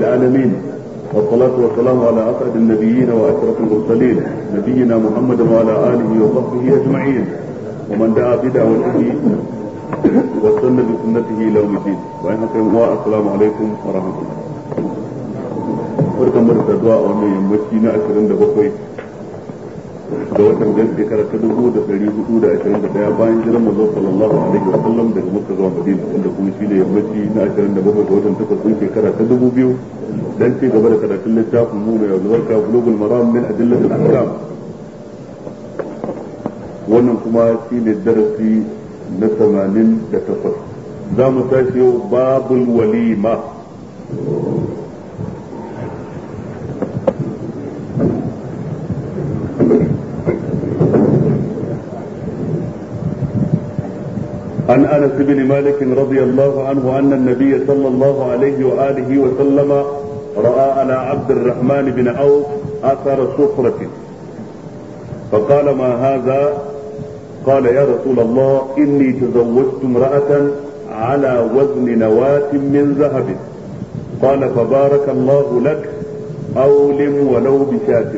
العالمين والصلاة والسلام على أسعد النبيين وأشرف المرسلين نبينا محمد وعلى آله وصحبه أجمعين ومن دعا بدعوته واستنى بسنته إلى يوم الدين. السلام عليكم ورحمة الله. barkan mu da zuwa a wannan yammaci na 27 ga watan jan shekara ta 1421 bayan jiran manzo sallallahu alaihi wa sallam daga Makka zuwa Madina, wanda kuma shi ne yammaci na 27 ga watan 8 shekara ta 2000 dan ci gaba da karatun littafin mu mai albarka Bulughul Maram min Adillatil Ahkam. Wannan kuma shi ne darasi na 88. za mu tashi yau babul walima. عن أنس بن مالك رضي الله عنه أن النبي صلى الله عليه وآله وسلم رأى على عبد الرحمن بن عوف أثر صفرة فقال ما هذا؟ قال يا رسول الله إني تزوجت امرأة على وزن نواة من ذهب. قال فبارك الله لك أولم ولو بشاة.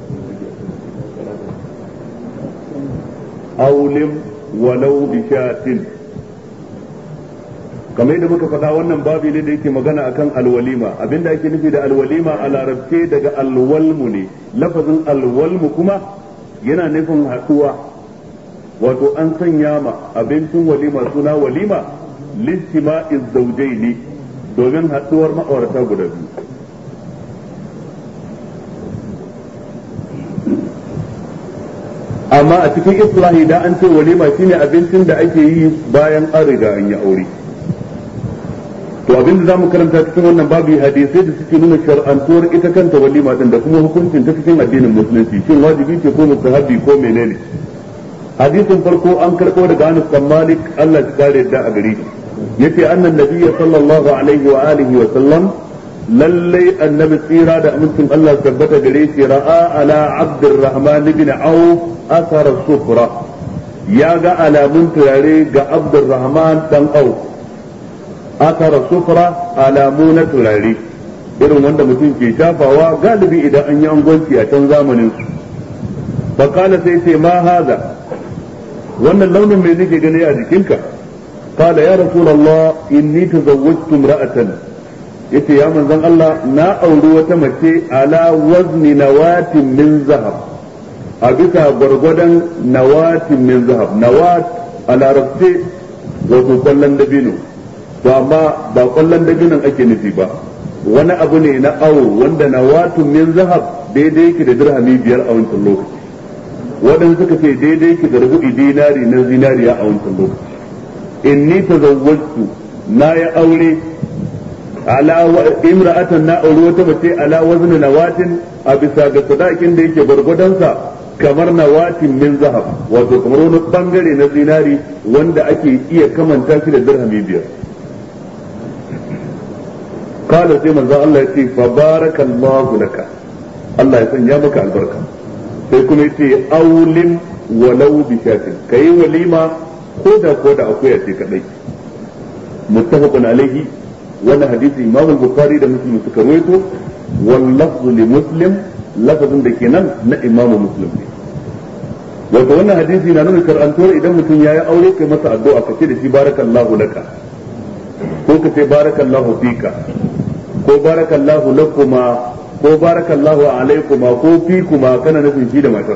أولم ولو بشاة. kamar yadda muka faɗa wannan babi ne da yake magana akan alwalima. Abinda ake nufi da alwalima a larabce daga alwalmu ne. Lafazin alwalmu kuma yana nufin haɗuwa, wato an sanya ma abincin walima suna walima listima'iz zawjaini domin haɗuwar ma'aurata guda biyu. Amma a cikin islahi da an ce walima shine abincin da ake yi bayan an riga an yi aure. To abin da zamu karanta cikin wannan babu hadisai da suke nuna shar'antuwar ita kanta walima din da kuma hukuncin ta cikin addinin musulunci, shin wajibi ce ko mustahabi ko menene. Hadisin farko an karɓo daga Anas bin Malik Allah ya kare da a gare shi, yace annan nabiyyi sallallahu alaihi wa alihi wa sallam lallai annabi tsira da amincin Allah tabbata gare shi ra'a ala Abdurrahman ibn Auf athar sufra, ya ga alamun turare ga Abdurrahman dan Auf. athar sufra alamu na turare irin wanda mutum ke shafawa galibi idan an yi angwanci a can zamanin su. Fakala sai ce ma haza, wannan launin mai nake gani a jikinka? Kala ya Rasulullah inni tazawwajtu imra'atan, yace ya manzon Allah na auri wata mace ala wazni nawatin min zahab, a bisa gwargwadon nawatin min zahab. Nawat a larabce wato kwallon dabino, to amma ba kwallon dabinon ake nufi ba, wani abu ne na awo wanda nawatun min zahab daidai yake da dirhami 5 a wancan lokaci. waɗanda suka ce daidai ki da rubu'i dinari na zinariya a wancan lokaci. Inni tazawwajtu, na ya aure ala imra'atan, na aure wata mace ala wazni nawatin, a bisa ga sadakin da yake gwargwadonsa kamar nawatin min zahab, wato kamar wani bangare na zinari wanda ake iya kamanta shi da dirhami 5. Kala sai manzo Allah ya ce fa barakallahu laka, Allah ya sanya maka albarka. Sai kuma yace aulim walau bi shatin, kai walima ko da akuya ce kadai. Muttafaqun alaihi, wannan hadisi Imam Bukhari da Muslim suka rawaito, wal lafzu li Muslim, lafazin da kenan na Imam Muslim ne. Wato wannan hadisi na nuna karantuwar idan mutum yayi aure kai masa addu'a kace da shi barakallahu laka, ko kace barakallahu fika, ko barakallahu lakuma, ko barakallahu alaikuma, ko fikuma, kana nufin shi da matar.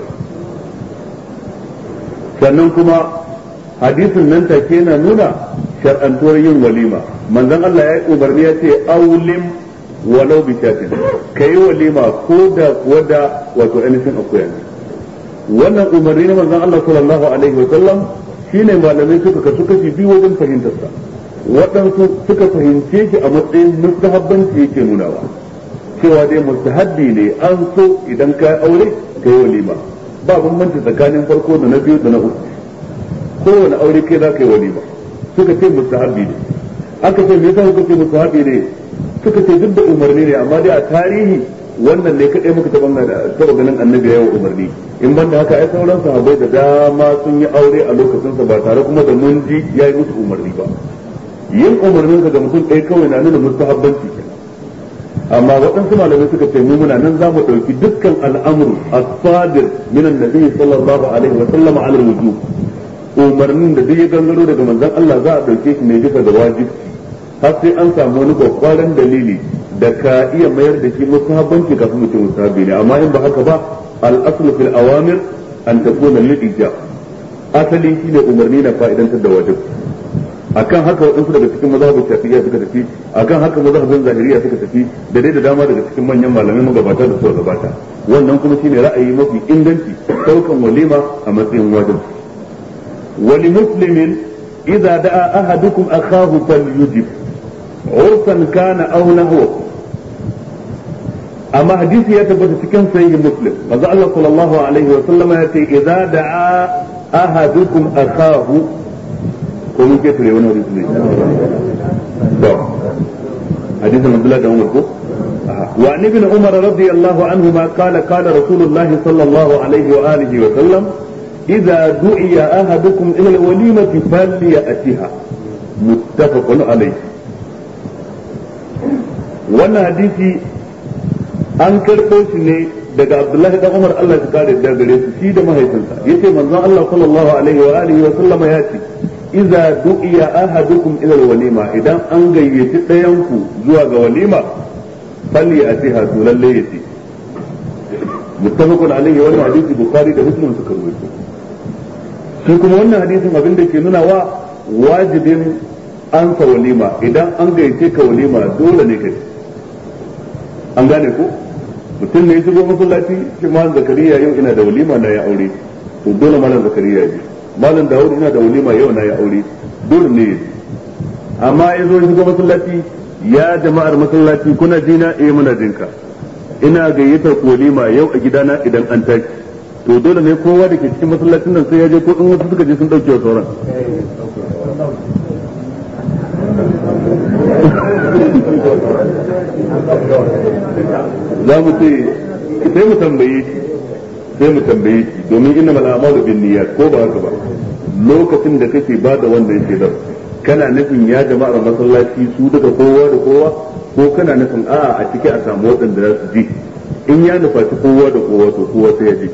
Sannan kuma hadisin nan take na nuna shar'antuwar yin walima. Manzon Allah ya yi umarni ya ce aulim walau bi shatin, kai walima ko da kuwa da wato ainihin akuya. Wannan umarni na manzon Allah sallallahu alaihi wa sallam shine malamai suka kasu kashi biyu wajen fahimtarsa. Waɗansu suka fahimce shi a matsayin mustahabbanci yake nunawa, cewa dai mustahabbi ne, an so idan ka aure ka yi walima, ba bambanci tsakanin farko da na biyu da na uku, kowane aure kai za ka yi walima. Suka ce mustahabbi ne. Aka ce me yasa kuka ce mustahabbi ne? Suka ce duk da umarni ne, amma dai a tarihi wannan ne kadai muka taba ganin annabi ya yi umarni. In ban da haka ai sauran sahabbai da dama sun yi aure a lokacinsa ba tare kuma da mun ji ya yi musu umarni ba. Yin umarnin ka ga mutum ɗaya kawai na nuna mustahabbanci kenan. amma waɗansu malamai suka ce mu muna nan za mu ɗauki dukkan al'amuru as-sadir min annabi sallallahu alaihi wa sallam ala al-wujub umarnin da duk ya gangaro daga manzon Allah za a ɗauke shi ne bisa ga wajibi har sai an samu wani kwakwaran dalili da ka iya mayar da shi musahabbanci kafin mutum musahabi ne amma in ba haka ba al-aslu fil awamir an takuna lil ijab asali shine umarni na fa'idantar da wajibi akan haka waɗansu daga cikin mazhabin shafi'iyya suka tafi akan haka mazhabin zahiriya suka tafi da dai da dama daga cikin manyan malamai magabata da suka gabata wannan kuma shine ra'ayi mafi inganci daukan walima a matsayin wajibi wali muslimin idza da'a ahadukum akhahu falyujib urfan kana aw lahu amma hadisi ya tabbata cikin sahih muslim manzo Allah sallallahu alaihi wa sallam ya ce idza da'a ahadukum akhahu ko mun ke tare wani hadisi ne to hadisin Abdullah da Umar ko wa an ibn Umar radiyallahu anhuma qala qala Rasulullah sallallahu alaihi wa alihi wa sallam idza du'iya ahadukum ila al-walimati falyatiha muttafaqun alayhi wannan hadisi an karɓo shi ne daga Abdullahi dan Umar Allah ya kare da gare su shi da mahaifinsa yace manzon Allah sallallahu alaihi wa alihi wa sallama ya ce idza du'iya ahadukum ila walima idan an gayyaci ɗayan ku zuwa ga walima falli atiha to lalle yace muttafaqun alaihi wa hadisi bukhari da muslim suka rawaito shi kuma wannan hadisin abin da ke nuna wa wajibin an sa walima idan an gayyace ka walima dole ne kai an gane ko mutum ne ya shigo masallaci shi malam zakariya yau ina da walima na ya aure to dole malam zakariya ya malam dawud ina da walima yau na ya aure dole ne ya amma ya zo shigo masallaci ya jama'ar masallaci kuna jina muna jinka ina gayyatar walima yau a gidana idan an tashi to dole ne kowa da ke cikin masallacin nan sai ya je ko in wasu suka je sun dauke wa sauran za mu ce sai mu tambaye shi domin inna mal a'malu bin niyyat ko ba haka ba lokacin da kake ba da wanda yake da kana nufin ya jama'ar masallaci su daga kowa da kowa ko kana nufin a ciki a samu waɗanda za su ji in ya nufaci kowa da kowa to kowa sai ya ji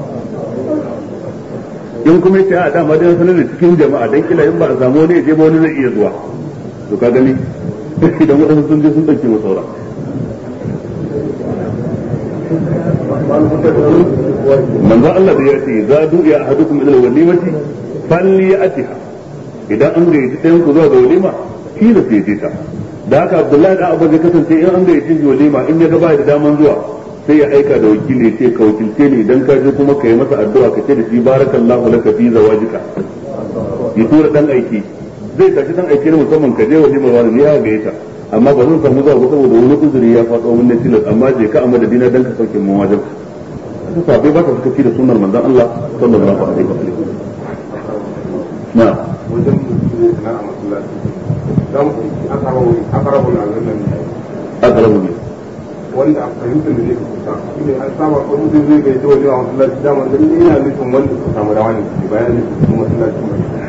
in kuma yace a dama dai sanar da cikin jama'a dan kila in ba a samu wani ya je ba wani zai iya zuwa to ka gani idan waɗansu sun je sun ɗauke mu saura manzo Allah da ya ce za du'iya ahadukum ila walimati falyatiha idan an gayyaci ɗayan ku zuwa ga walima kila sai je ta da haka Abdullahi da Abu Bakar kasance in an gayyaci shi walima in ya ga ba da daman zuwa sai ya aika da wakili ya ce ka wakilce ni idan ka je kuma ka yi masa addu'a ka ce da shi barakallahu laka fi zawajika ya tura dan aiki zai tashi dan aiki na musamman ka je walimar wani ne ya gayyata amma ba zan samu zuwa ba saboda wani uzuri ya faɗo min na tilas amma je ka a madadina dan ka sauke mun wajen su sabai ba ka suka ci da sunnar manzon Allah sallallahu alaihi wa sallam na wajen na a masallaci dan akarabu na nan akarabu ne wanda a fahimtar da zai kusa shi ne an saba ko mutum zai gaito wani a masallaci dama dan ina nufin wanda su samu da wani bayan nufin masallaci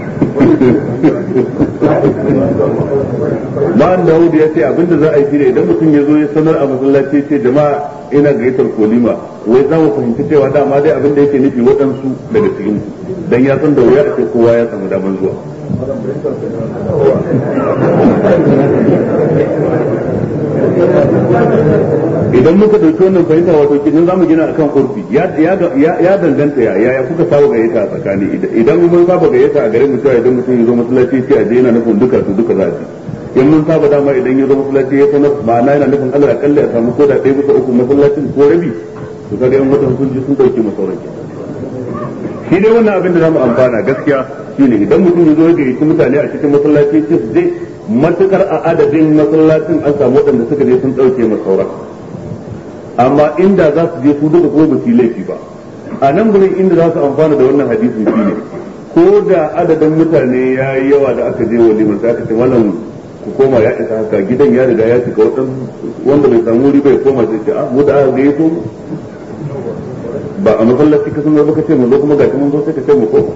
ma'an Dawud ya ce abinda za a yi shine idan mutum ya zo ya sanar a masallaci ce jama'a ina gayyatar kolima wai za mu fahimci cewa dama dai abin da yake nufi waɗansu daga cikin dan ya san da wuya a ce kowa ya samu daman zuwa idan muka dauki wannan fahimta wato kidan zamu gina akan urfi ya danganta ya kuka saba gayyata a tsakani idan mun saba gayyata a garin mutum idan mutum ya zo masallaci sai a je yana nufin duka za a ji in mun saba dama idan ya zo masallaci ya sanar ma'ana yana nufin Allah akalla ya samu koda ɗaya bisa uku masallacin ko rabi to kaga yan wata sun ji sun dauke masauran shi dai wannan abin da zamu amfana gaskiya shine idan mutum ya zo ya gayyaci mutane a cikin masallaci sai su je matukar a adadin masallacin an samu waɗanda suka je sun ɗauke masauran amma inda za su je su duka ko ba su laifi ba a nan gurin inda za su amfana da wannan hadisin shi ne ko da adadin mutane ya yi yawa da aka je walimar sai aka ce wannan ku koma ya isa haka gidan ya riga ya cika wanda bai samu wuri bai koma sai ce mu da aka gayyato ba a masallaci ka sun zama ka ce mu zo kuma gashi mun zo sai ka ce mu koma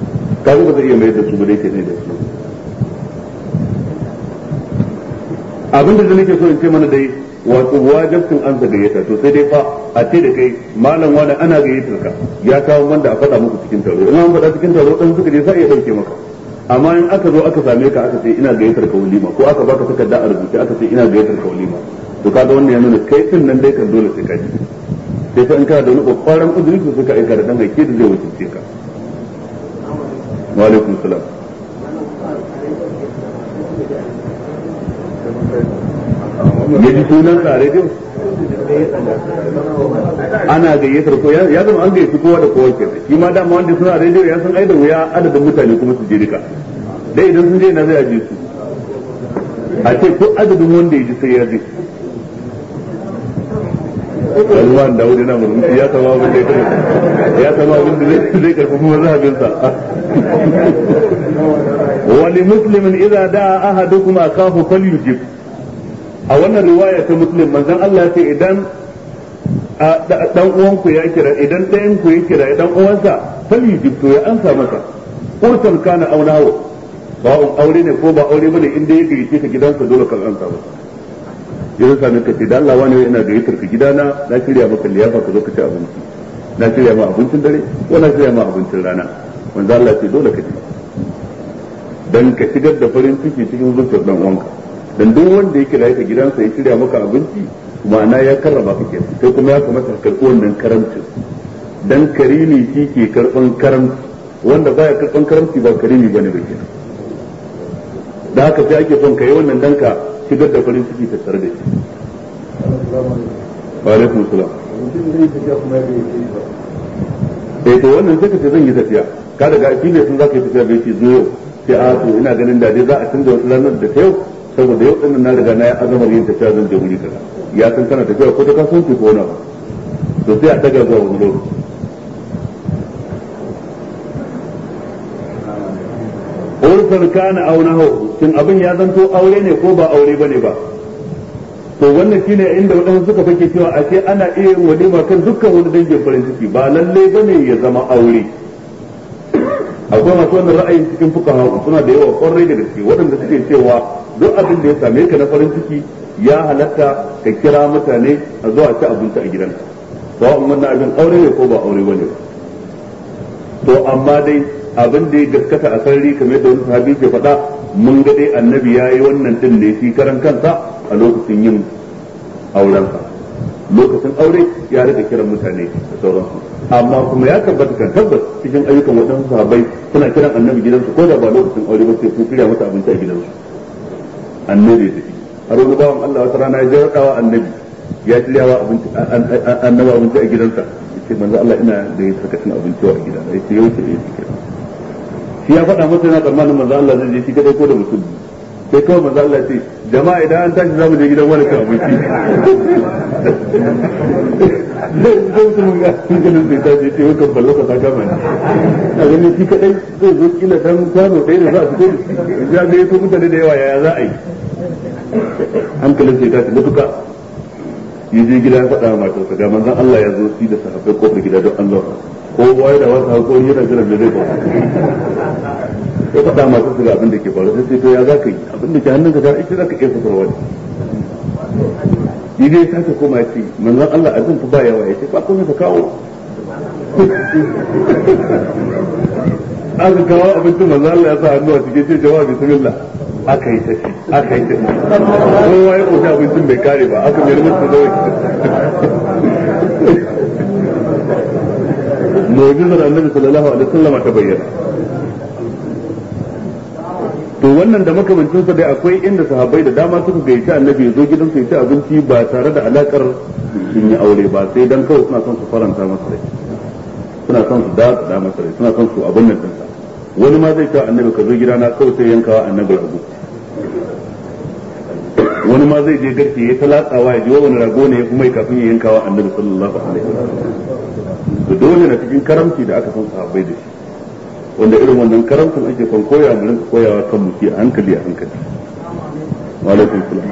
kaga ba zai iya mai da su ba dai ke ne da su abinda da nake so in ce mana dai wato wajibcin an gayyata to sai dai fa a ce da kai malam wani ana gayyatar ka ya kawo wanda a faɗa muku cikin taro in an faɗa cikin taro dan suka je sai ya dauke maka amma in aka zo aka same ka aka ce ina gayyatar ka walima ko aka baka takarda a rubuce aka ce ina gayyatar ka walima to kaga wannan ya nuna kai din nan dai kan dole sai ka ji sai fa in kana da wani kokarin uzuri to sai ka aika da dan aike da zai wuce ka wa alaikum salam ya ji sunan sa a rediyo ana gayyatar ko ya zama an gayyaci kowa da kowa kenan shi ma dama wanda suna a rediyo ya san aidan wuya adadin mutane kuma su je duka dai idan sun je na zai aje su a ce ko adadin wanda ya ji sai ya je Salman da wuri na murmushi ya sama abin da ya sama abin da zai karfi mazhabin sa wa li muslimin idza da'a ahadukum akahu falyujib a wannan riwaya ta muslim manzon Allah ya ce idan dan uwanku ya kira idan ɗayan ku ya kira dan uwansa falyujib to ya ansa masa urtan kana aunawo ba aure ne ko ba aure bane inda yake yi ka gidansa dole kan ansa masa yanzu sami ka ce da Allah wani ina gayyatar ka gidana na shirya maka liyafa ka zo ka ci abinci na shirya ma abincin dare ko na shirya ma abincin rana manzo Allah ce dole ka ci dan ka shigar da farin ciki cikin zuciyar dan uwanka dan duk wanda yake lafiya gidansa ya shirya maka abinci ma'ana ya karrama ka kenan sai kuma ya kamata ka karɓi wannan karamci dan karimi shi ke karɓan karamci wanda baya karɓan karamci ba karimi bane ba kenan da haka sai ake son ka yi wannan dan ka shigar da farin ciki ta tare da shi wa alaikum salam to wannan sai ka ce zan yi tafiya ka daga shi ne sun zaka yi tafiya bai ce zo yau sai a to ina ganin da dai za a canza wasu ranar da ta yau saboda yau din na riga na ya azamar yin tafiya zan je wuri kaza ya san kana tafiya ko ta kasuwanci ko wani abu to sai a daga zuwa wani lokaci urfar kana aunahu shin abin ya zanto aure ne ko ba aure bane ba to wannan shine inda wadansu suka fake cewa ashe ana iya yin walima kan dukkan wani dangin farin ciki ba lalle bane ya zama aure akwai masu wannan ra'ayin cikin fuqaha suna da yawa kwarai da gaske waɗanda suke cewa duk abin da ya same ka na farin ciki ya halatta ka kira mutane a zuwa ci abinci a gidanka ba wannan abin aure ne ko ba aure bane ba to amma dai abin da ya gaskata a sarari kamar da wani sahabi ke faɗa mun ga dai annabi ya yi wannan din ne shi karan kansa a lokacin yin aurensa lokacin aure ya rika kiran mutane da sauransu amma kuma ya tabbata kan tabbas cikin ayyukan waɗansu sahabbai suna kiran annabi gidansu ko da ba lokacin aure ba sai sun shirya masa abinci a gidansu annabi da shi har wani bawan Allah wata rana ya jarrawa annabi ya shirya wa abinci annabi abinci a gidansa yace manzo Allah ina da ya saka cin abinci a gidana yace yau ce yake shi ya faɗa masa yana tsammanin manzo Allah zai je shi kadai ko da mutum sai kawai manzo Allah ce jama'a idan an tashi zamu je gidan wani kan abinci zai mutum ga cikin sai ta je wata ballo ka saka mana a ganin shi kadai zai zo kila dan kwano ɗaya da za a fito da ya ga mutane da yawa yaya za a yi hankalin sai ta mutuka ya je gida ya faɗa wa matarsa ga manzon Allah ya zo shi da sahabbai kofar gida don Allah kowa ya da wasu hakuri yana jiran da zai faru ya faɗa matarsa ga abin da ke faru sai to ya za ka yi abin da ke hannunka da ita za ka iya fitarwa ne yi dai sake koma ce manzon Allah a zan fi ba yawa ya ce ba kuma ka kawo aka kawo abincin manzon Allah ya sa hannu a cikin ce jawabi bismillah aka yi tafi kowa ya ƙoshi abincin bai kare ba aka mai rubuta zawai mu'jizar annabi sallallahu alaihi wasallam ta bayyana to wannan da makamancin sa dai akwai inda sahabbai da dama suka gayyaci annabi ya zo gidan su ya ci abinci ba tare da alakar sun yi aure ba sai dan kawai suna son su faranta masa rai suna son su da masa rai suna son su abin nan dinsa wani ma zai ce annabi ka zo gidana kawai sai yankawa annabi rago wani ma zai je garke ya talatsawa ya ji wani rago ne ya kuma yi kafin ya yankawa annabi sallallahu alaihi wasallam to dole na cikin karamci da aka san sahabbai da shi wanda irin wannan karamcin ake son koya mu rinka koyawa kan mu a hankali a hankali wa alaikum salam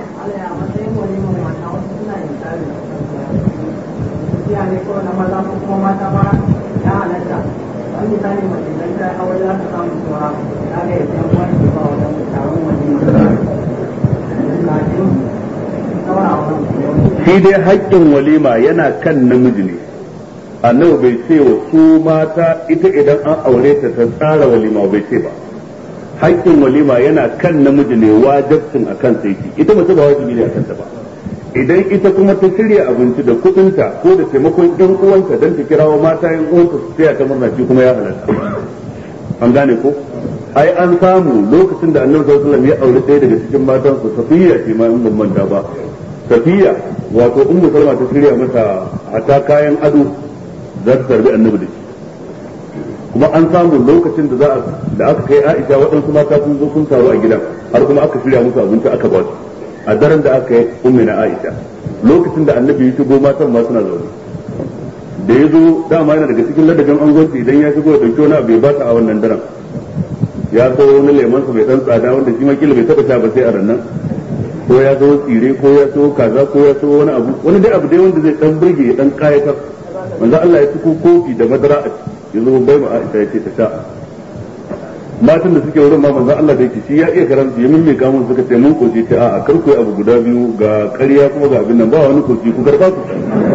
shi dai haƙƙin walima yana kan namiji ne. Annabi bai ce wa su mata ita idan an aure ta ta tsara walima bai ce ba. Haƙƙin walima yana kan namiji ne, wajibcin akan sai ita mace ba wajibi ne akan ta ba. Idan ita kuma ta shirya abinci da kuɗinta ko da taimakon ɗan uwanta don ta kirawo mata yan uwanta su taya ta murna shi kuma ya halatta. An gane ko? Ai an samu lokacin da Annabi sallallahu alaihi wasallam ya aure ɗaya daga cikin matansa, Safiya ce ma in ban manta ba. Safiya wato Ummu Salma ta shirya mata hatta kayan ado za ta tarbi Annabi da shi. Kuma an samu lokacin da aka kai Aisha waɗansu mata sun zo sun taru a gidan har kuma aka shirya musu abinci aka ba su. A daren da aka yi ummina Aisha lokacin da Annabi ya shigo matan ma suna zaune da ya zo dama yana daga cikin ladabin angonci idan ya shigo ya dauki wani abu ya ba ta a wannan daren ya so wani lemansa mai dan tsada wanda shi ma kila bai taba sha ba sai a rannan ko ya so tsire ko ya so kaza ko ya so wani abu wani dai abu dai wanda zai dan burge ya dan kayatar manzo Allah ya tuko kofi da madara a ciki yazo bai ma Aisha ya ce ta sha matan da suke wurin ma manzo Allah da yake shi ya iya karanta ya mimme kamun suka ce mun koji ce a'a kar ku yi abu guda biyu ga ƙarya kuma ga abin nan ba wani koji ku karba ku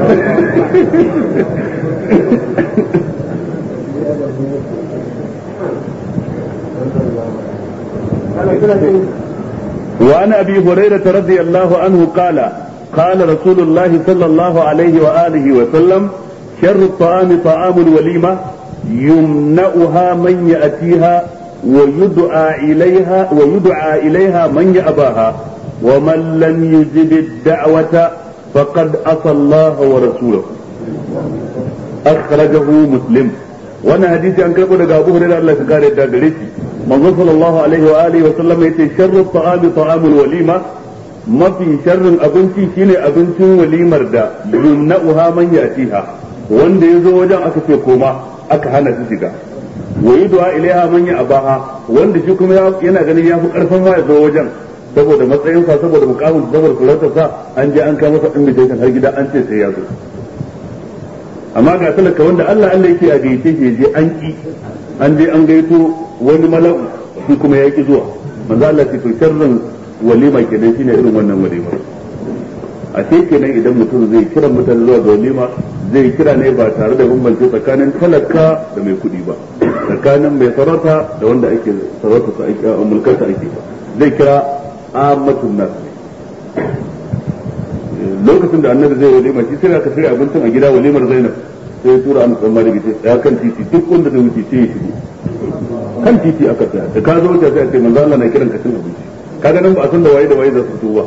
وعن أبي هريرة رضي الله عنه قال رسول الله صلى الله عليه وآله وسلم شر الطعام طعام الوليمة يمنعها من يأتيها ويدعى إليها من يأباها ومن لم يجب الدعوة فقد عصى الله ورسوله أخرجه مسلم وانا حديثي عن كربو لغا أبو هريرة الله سكاري الدادريسي منظور صلى الله عليه وآله وسلم يتي شر الطعام طعام الوليمة ما في شر أبنتي شيني أبنتي وليمة دا يمنعها من يأتيها wanda ya zo wajen aka ce koma aka hana su shiga wa yudwa ilaiha man ya abaha wanda shi kuma yana ganin ya fi karfin ma ya zo wajen saboda matsayin sa saboda mukamin saboda kulantar sa an je an kai masa invitation har gida an ce sai ya zo amma ga talaka wanda Allah yake a gaice shi je an ki an je an gaito wani mala'u shi kuma ya ki zuwa manzo Allah ce to sharrin walima kenan shine irin wannan walima a sai kenan idan mutum zai kira mutane zuwa ga walima zai kira ne ba tare da bambance tsakanin talaka da mai kuɗi ba tsakanin mai sarauta da wanda ake sarauta sa ake mulkarsa ake ba zai kira ammatun nas lokacin da annabi zai walima shi sai aka shirya abincin a gida walimar Zainab sai ya tura an tsamma da gice ya kan titi duk wanda zai wuce sai ya shigo kan titi aka tsaya da ka zo wuce sai a ce manzo Allah na kiran ka cin abinci kaga nan ba a san da waye za su fito ba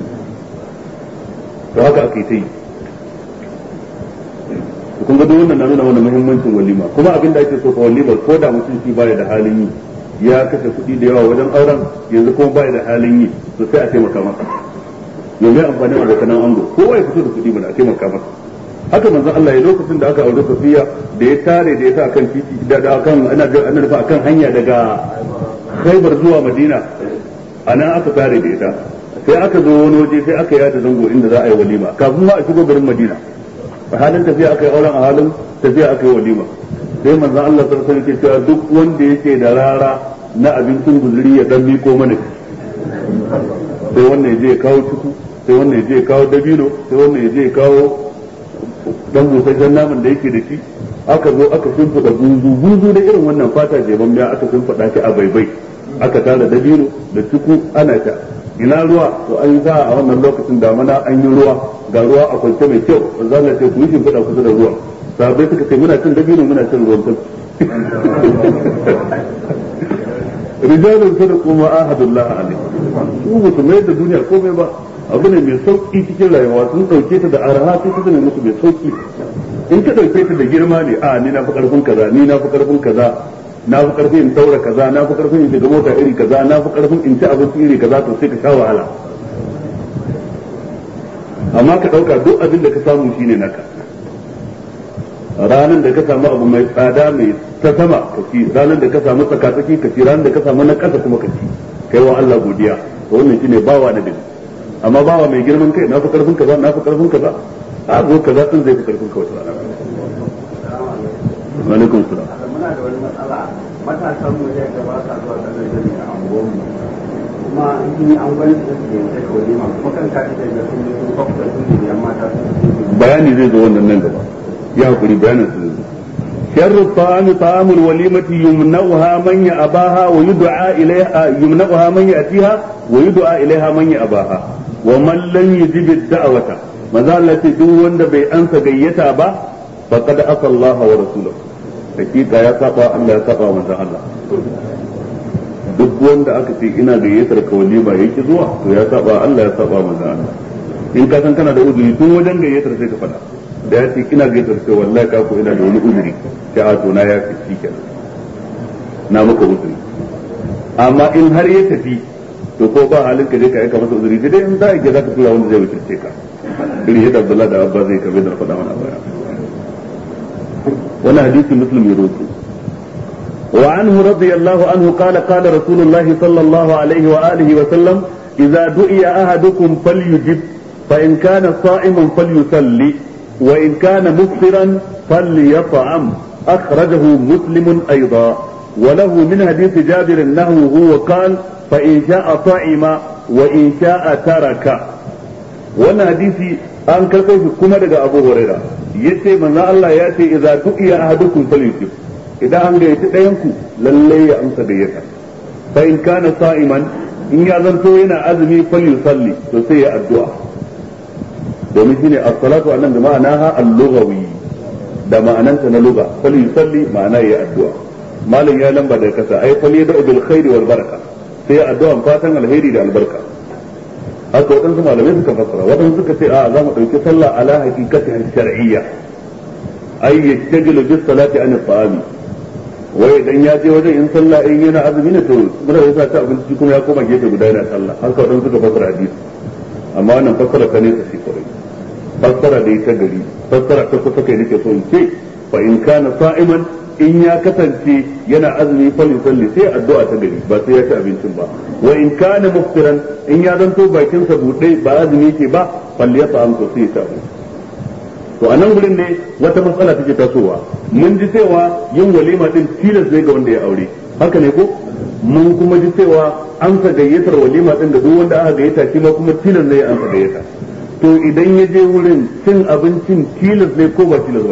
to haka aka yi ta yi kun ga duk wannan na nuna mana muhimmancin walima kuma abin da ake so ka walimar ko da mutum shi baya da halin yi ya kashe kuɗi da yawa wajen auren yanzu kuma baya da halin yi to sai a taimaka masa yanzu amfani da kanan ango kowa ya fito da kuɗi mana a taimaka masa haka manzon Allah ya lokacin da aka aure Safiya da ya tare da ita akan titi da akan ana nufa akan hanya daga Khaibar zuwa Madina anan aka tare da ita sai aka zo wani waje sai aka yada zango inda za a yi walima kafin ma a shigo garin Madina a halin tafiya aka yi auren a halin tafiya aka yi walima sai manzon Allah sallallahu alaihi wasallam ke cewa duk wanda yake da rara na abincin guzuri ya dan miko mana sai wannan ya je ya kawo cuku sai wannan ya je ya kawo dabino sai wannan ya je ya kawo dan busasshen naman da yake da shi aka zo aka shimfiɗa buzu da irin wannan fata jeban miya aka shimfiɗa shi a baibai aka tara dabino da cuku ana ta ina ruwa to an za a wannan lokacin damana an yi ruwa ga ruwa a kwance mai kyau za a ce ku yi shimfiɗa kusa da ruwa sahabbai suka ce muna cin dabino muna cin ruwan tafi rijalun sadaqu ma ahadullah alaihi su musu mai da duniya komai ba abu ne mai sauki cikin rayuwa sun dauke ta da arha sai ta zama musu mai sauki in ka dauke ta da girma ne a ni na fi karfin kaza ni na fi karfin kaza na fi karfin in daura kaza na fi karfin in shiga mota iri kaza na fi karfin in ci abinci iri kaza to sai ka sha wahala amma ka dauka duk abin da ka samu shine naka ranar da ka samu abu mai tsada mai ta sama ka ci ranar da ka samu tsakatsaki ka ci ranar da ka samu na kasa kuma ka ci kai wa Allah godiya to wannan shine bawa na gari amma bawa mai girman kai na fi karfin kaza na fi karfin kaza a zo kaza din zai fi karfin ka wata rana alaikum salam muna da wani matsala matasan mu da ba sa zuwa sallar jami'a a unguwarmu kuma in yi an gwani su ke yanke kawai ma kuma kan kaji da sun yi sun kwakwata sun yi amma bayani zai zo wannan nan gaba ya hakuri bayanin su sharru ta'ami ta'amul walimati yumna'uha man ya'abaha wa yud'a ilayha yumna'uha man ya'tiha wa yud'a ilayha man ya'abaha wa man lam yujib ad-da'wata maza Allah ce duk wanda bai ansa gayyata ba faqad asa Allah wa rasulahu hakika ya saba Allah ya saba manzo Allah duk wanda aka ce ina gayyatar ka walima yake zuwa to ya saba Allah ya saba manzo Allah in ka san kana da uzuri tun wajen gayyatar sai ka faɗa da ya ce ina gayyatar sai wallahi ka ko ina da wani uzuri sai a to na ya fi shikenan na maka uzuri amma in har ya tafi to ko ba halin ka je ka aika masa uzuri sai dai in za ka za ka tura wanda zai wuce ka irin yadda Abdullahi da Abba zai kabe da faɗa mana baya wannan hadisi muslim ya rawaito وعنه رضي الله عنه قال قال رسول الله صلى الله عليه وآله وسلم إذا دعي أحدكم فليجب فإن كان صائما فليصلي وإن كان مفطرا فليطعم أخرجه مسلم أيضا وله من حديث جابر أنه هو قال فإن شاء طعم وإن شاء ترك وانا حديثي أن كرقه كما دقى أبو هريرة يتي من الله يأتي إذا دعي أحدكم فليجب idan an gayyaci ɗayanku lallai ya amsa gayyata fa in kana sa'iman in ya zanto yana azumi falyusalli to sai ya addu'a domin shine as-salatu annan da ma'anaha al-lughawi da ma'ananta na lugha falyusalli ma'ana ya addu'a malam ya lamba da kasa ai falyad'u bil khairi wal baraka sai addu'a fatan alheri da albarka haka wadansu malamai suka fassara wadansu suka ce a za mu dauki sallah ala haqiqatiha shar'iyya ay yastajilu bis salati an at-ta'ami wai idan ya je wajen in sallah in yana azumi ne to muna yasa ta abinci kuma ya koma gefe guda yana sallah haka wadan suka fassara hadisi amma wannan fassara ka ne ta shi kawai fassara da ita gari fassara ta kusa kai nake so in ce fa in kana sa'iman in ya kasance yana azumi fa yusalli sai addu'a ta gari ba sai ya ci abincin ba wa in kana muftiran in ya zanto bakin sa bude ba azumi ke ba falliyata an to sai ya ci abinci to a nan gurin ne wata matsala take tasowa mun ji cewa yin walima din tilas ne ga wanda ya aure haka ne ko mun kuma ji cewa an sa gayyatar walima din da duk wanda aka gayyata shi ma kuma tilas ne an sa gayyata to idan ya je wurin cin abincin tilas ne ko ba tilas ba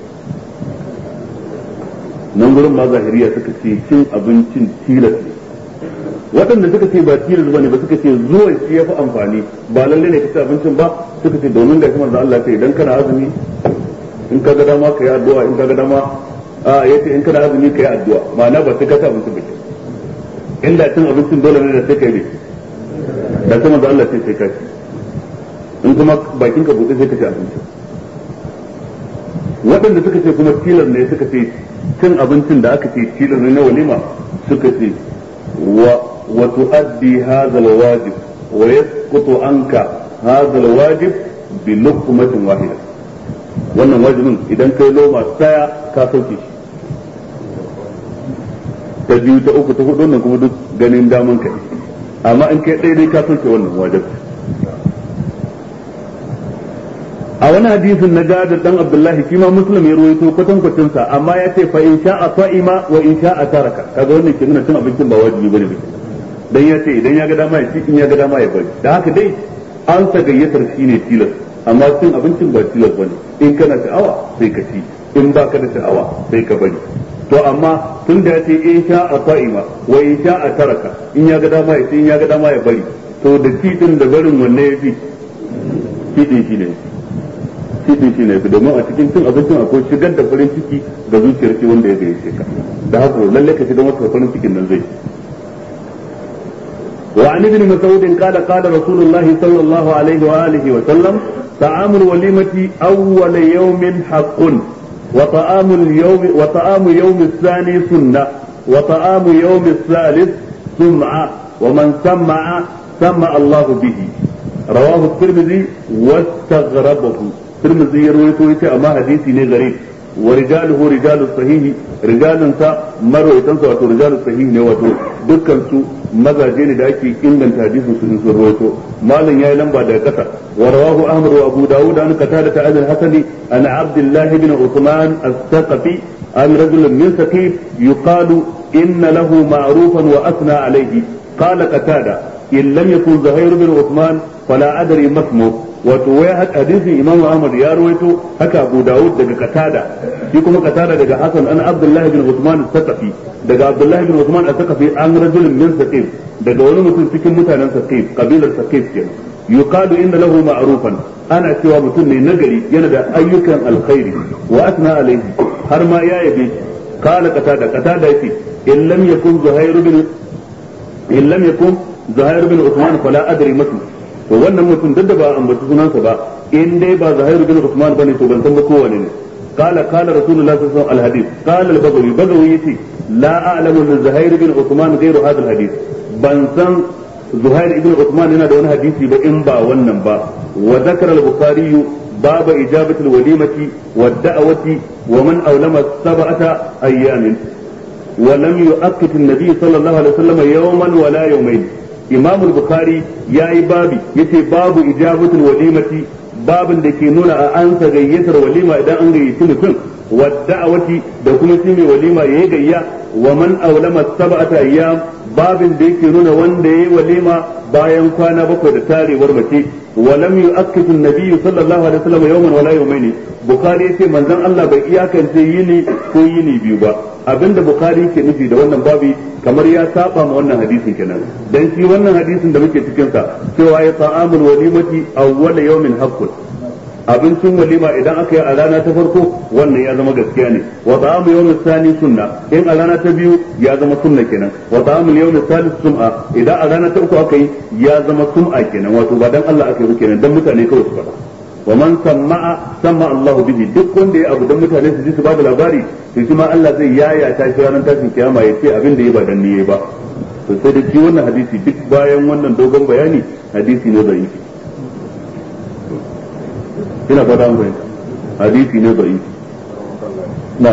nan gurin ma zahiriya suka ce cin abincin tilas ne waɗanda suka ce ba tilas bane ba suka ce zuwa shi yafi amfani ba lalle ne ka ci abincin ba suka ce domin da kuma Allah ce idan kana azumi in ka ga dama ka yi addu'a in ka ga dama yace in kana azumi ka yi addu'a ma'ana ba sai ka ci abincin ba inda cin abincin dole ne da sai ka yi da kuma da Allah sai ka ci in kuma bakin ka bude sai ka ci abincin waɗanda suka ce kuma tilas ne suka ce cin abincin da aka ce tilas ne na walima suka ce وتؤدي هذا الواجب ويسقط عنك هذا الواجب بلقمة واحدة wannan wajibin idan kai loma saya ka sauke shi ta biyu ta uku ta hudu wannan kuma duk ganin daman kai amma in kai ɗaya dai ka sauke wannan wajibi a wani hadisin na Jabir dan Abdullahi shi ma Muslim ya ruwaito kwatankwacin sa amma ya ce fa in sha'a ta'ima wa in sha'a taraka kaga wannan ke nuna cin abincin ba wajibi bane ba dan ya ce idan ya ga dama ya ci in ya ga dama ya bari da haka dai an sa gayyatar shi ne tilas amma cin abincin ba tilas bane in kana sha'awa sai ka ci in ba ka da sha'awa sai ka bari to amma tun da ya ce in sha'a ta'ima wa in sha'a taraka in ya ga dama ya ci in ya ga dama ya bari to da ci din da barin wanne ya fi ci shi ne shi ne domin a cikin cin abincin akwai shigar da farin ciki ga zuciyar shi wanda ya gayyace ka da haka lalle ka shiga masa farin cikin nan zai wa an ibn mas'ud qala qala rasulullahi sallallahu alaihi wa alihi wa sallam ta'amul walimati awwal yawmin haqqun wa ta'amul yawm ath-thani sunnah wa ta'amu yawm ath-thalith sum'a wa man sama'a sama Allah bihi rawahu at-tirmidhi wastaghrabahu Tirmidhi ya rawaito yace amma hadisi ne gare wa rijaluhu rijalus sahihi rijalun sa marwayatan sa wato rijalus sahihi ne wato dukkan su mazaje ne da ake inganta hadisin su sun rawaito malam yayi lamba daga kasa wa rawahu Ahmad wa Abu Dawud an qatada ta al-Hasani an Abdullah ibn Uthman as-Saqafi an rajul min Saqif yuqalu inna lahu ma'rufan wa asna alayhi qala qatada in lam yakun Zuhair ibn Uthman fala adri ma ismuhu wato wai hadisin Imam Ahmad ya rawaito haka Abu Dawud daga Qatada shi kuma Qatada daga Hasan an Abdullah bin Uthman al-Thaqafi daga Abdullah bin Uthman al-Thaqafi an rajulin min Saqif daga wani mutum cikin mutanen Saqif kabilar Saqif kenan yuqalu inna lahu ma'rufan ana cewa mutum ne nagari yana da ayyukan alkhairi wa asna alayhi har ma ya yabe qala Qatada yace in lam yakun Zuhair bin Uthman fala adri masu to wannan mutum duk da ba ambaci sunansa ba in dai ba Zuhair bin Uthman bane to ban san ba kowane ne قال رسول الله صلى الله عليه وسلم الحديث قال البغوي يتي لا أعلم من زهير بن عثمان غير هذا الحديث بنسان زهير بن عثمان هنا دون حديثي بإن با ونن با وذكر البخاري باب إجابة الوليمة والدعوة ومن أولم 7 أيام ولم يؤكد النبي صلى الله عليه وسلم يوما ولا يومين إمام البخاري يا بابي يتي باب إجابة الوليمة babin da ke nuna a ansa gayyatar walima idan an gayyaci mutum wa da'awati da kuma shi mai walima yayi gayya wa man aulama 7 ayyam babin da yake nuna wanda yayi walima bayan kwana 7 da tarewar mace wa lam yu'akkidu an-nabiy sallallahu alaihi wasallam yawman wala yawmayn bukhari yace manzon Allah bai iyakance yini ko yini biyu ba abinda bukhari ke nufi da wannan babi kamar ya saba ma wannan hadisin kenan dan shi wannan hadisin da muke cikin sa cewa ya ta'amul walimati awwal yawmin haqqun abincin walima idan aka yi a rana ta farko wannan ya zama gaskiya ne wa ta'amul yawmin thani sunna in a rana ta biyu ya zama sunna kenan wa ta'amul yawmin thalith sum'a idan a rana ta uku aka yi ya zama sum'a kenan wato ba dan Allah aka yi kenan dan mutane kawai su faɗa wa man samma Allahu bihi duk wanda ya abu dan mutane su ji su ba da labari to shi ma Allah zai yaya ta shi ranar tashin kiyama ya ce abin da ya ba dan ni ba to sai da shi wannan hadisi duk bayan wannan dogon bayani hadisi ne da'ifi ina fata mun fahimta hadisi ne da'ifi na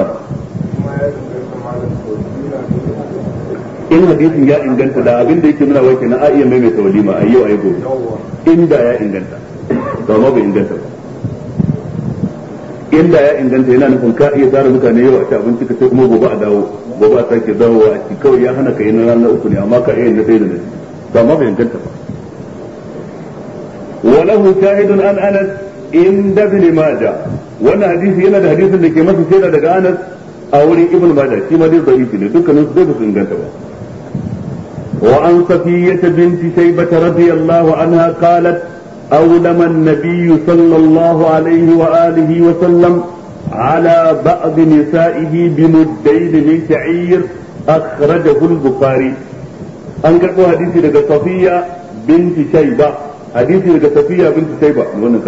in hadisin ya inganta da abin da yake nuna wai kenan a iya maimaita walima a yau a yi gobe inda ya inganta to ma bai inganta ba inda ya inganta yana nufin ka iya tara mutane yau a ci abinci ka sai kuma gobe a dawo gobe a sake dawowa a ci kawai ya hana ka yi na ranar uku ne amma ka iya na sai da nasi to ma bai inganta ba وله شاهد عن انس عند ابن ماجه wannan hadisi yana da hadisin da ke masa shaida daga Anas a wurin Ibn Majah shi ma dai da'ifi ne dukkanin su ba su inganta ba wa an Safiyyah binti Shaybah radiyallahu anha qalat أولم النبي صلى الله عليه وآله وسلم على بعض نسائه بمدين من شعير أخرجه البخاري أنكر حديثي لك صفية بنت شيبة حديثي لك صفية بنت شيبة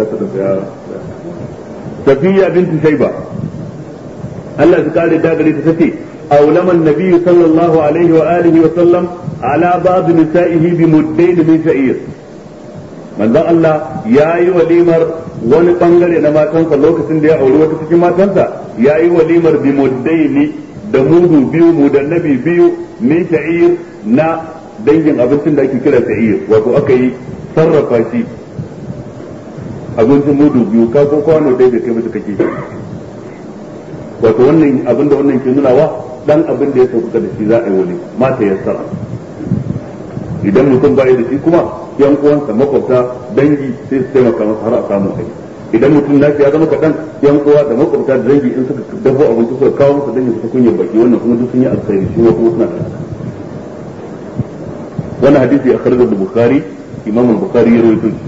صفية بنت شيبة الله تعالى داغري تسكي أولم النبي صلى الله عليه وآله وسلم على بعض نسائه بمدين من شعير manzon Allah ya yi walimar wani bangare na matansa lokacin da ya auri wata cikin matansa ya yi walimar bi muddaini da mudu biyu mudannabi biyu min sha'ir na dangin abincin da ake kira sha'ir wato aka yi sarrafa shi abincin mudu biyu ka ko kwano dai da kai mutu kake wato wannan abin da wannan ke nuna wa dan abin da ya sauka da shi za a yi wali mata yassara idan mutum bai da shi kuma yan uwansa makwabta dangi sai su taimaka masa har a samu kai idan mutum lafiya ya zama kaɗan yan uwa da makwabta da dangi in suka dafo abinci suka kawo masa dangi suka kunya baki wannan kuma duk sun yi alkhairi shi kuma suna da wannan hadisi a kharjar da bukhari imam al-bukhari ya rawaito shi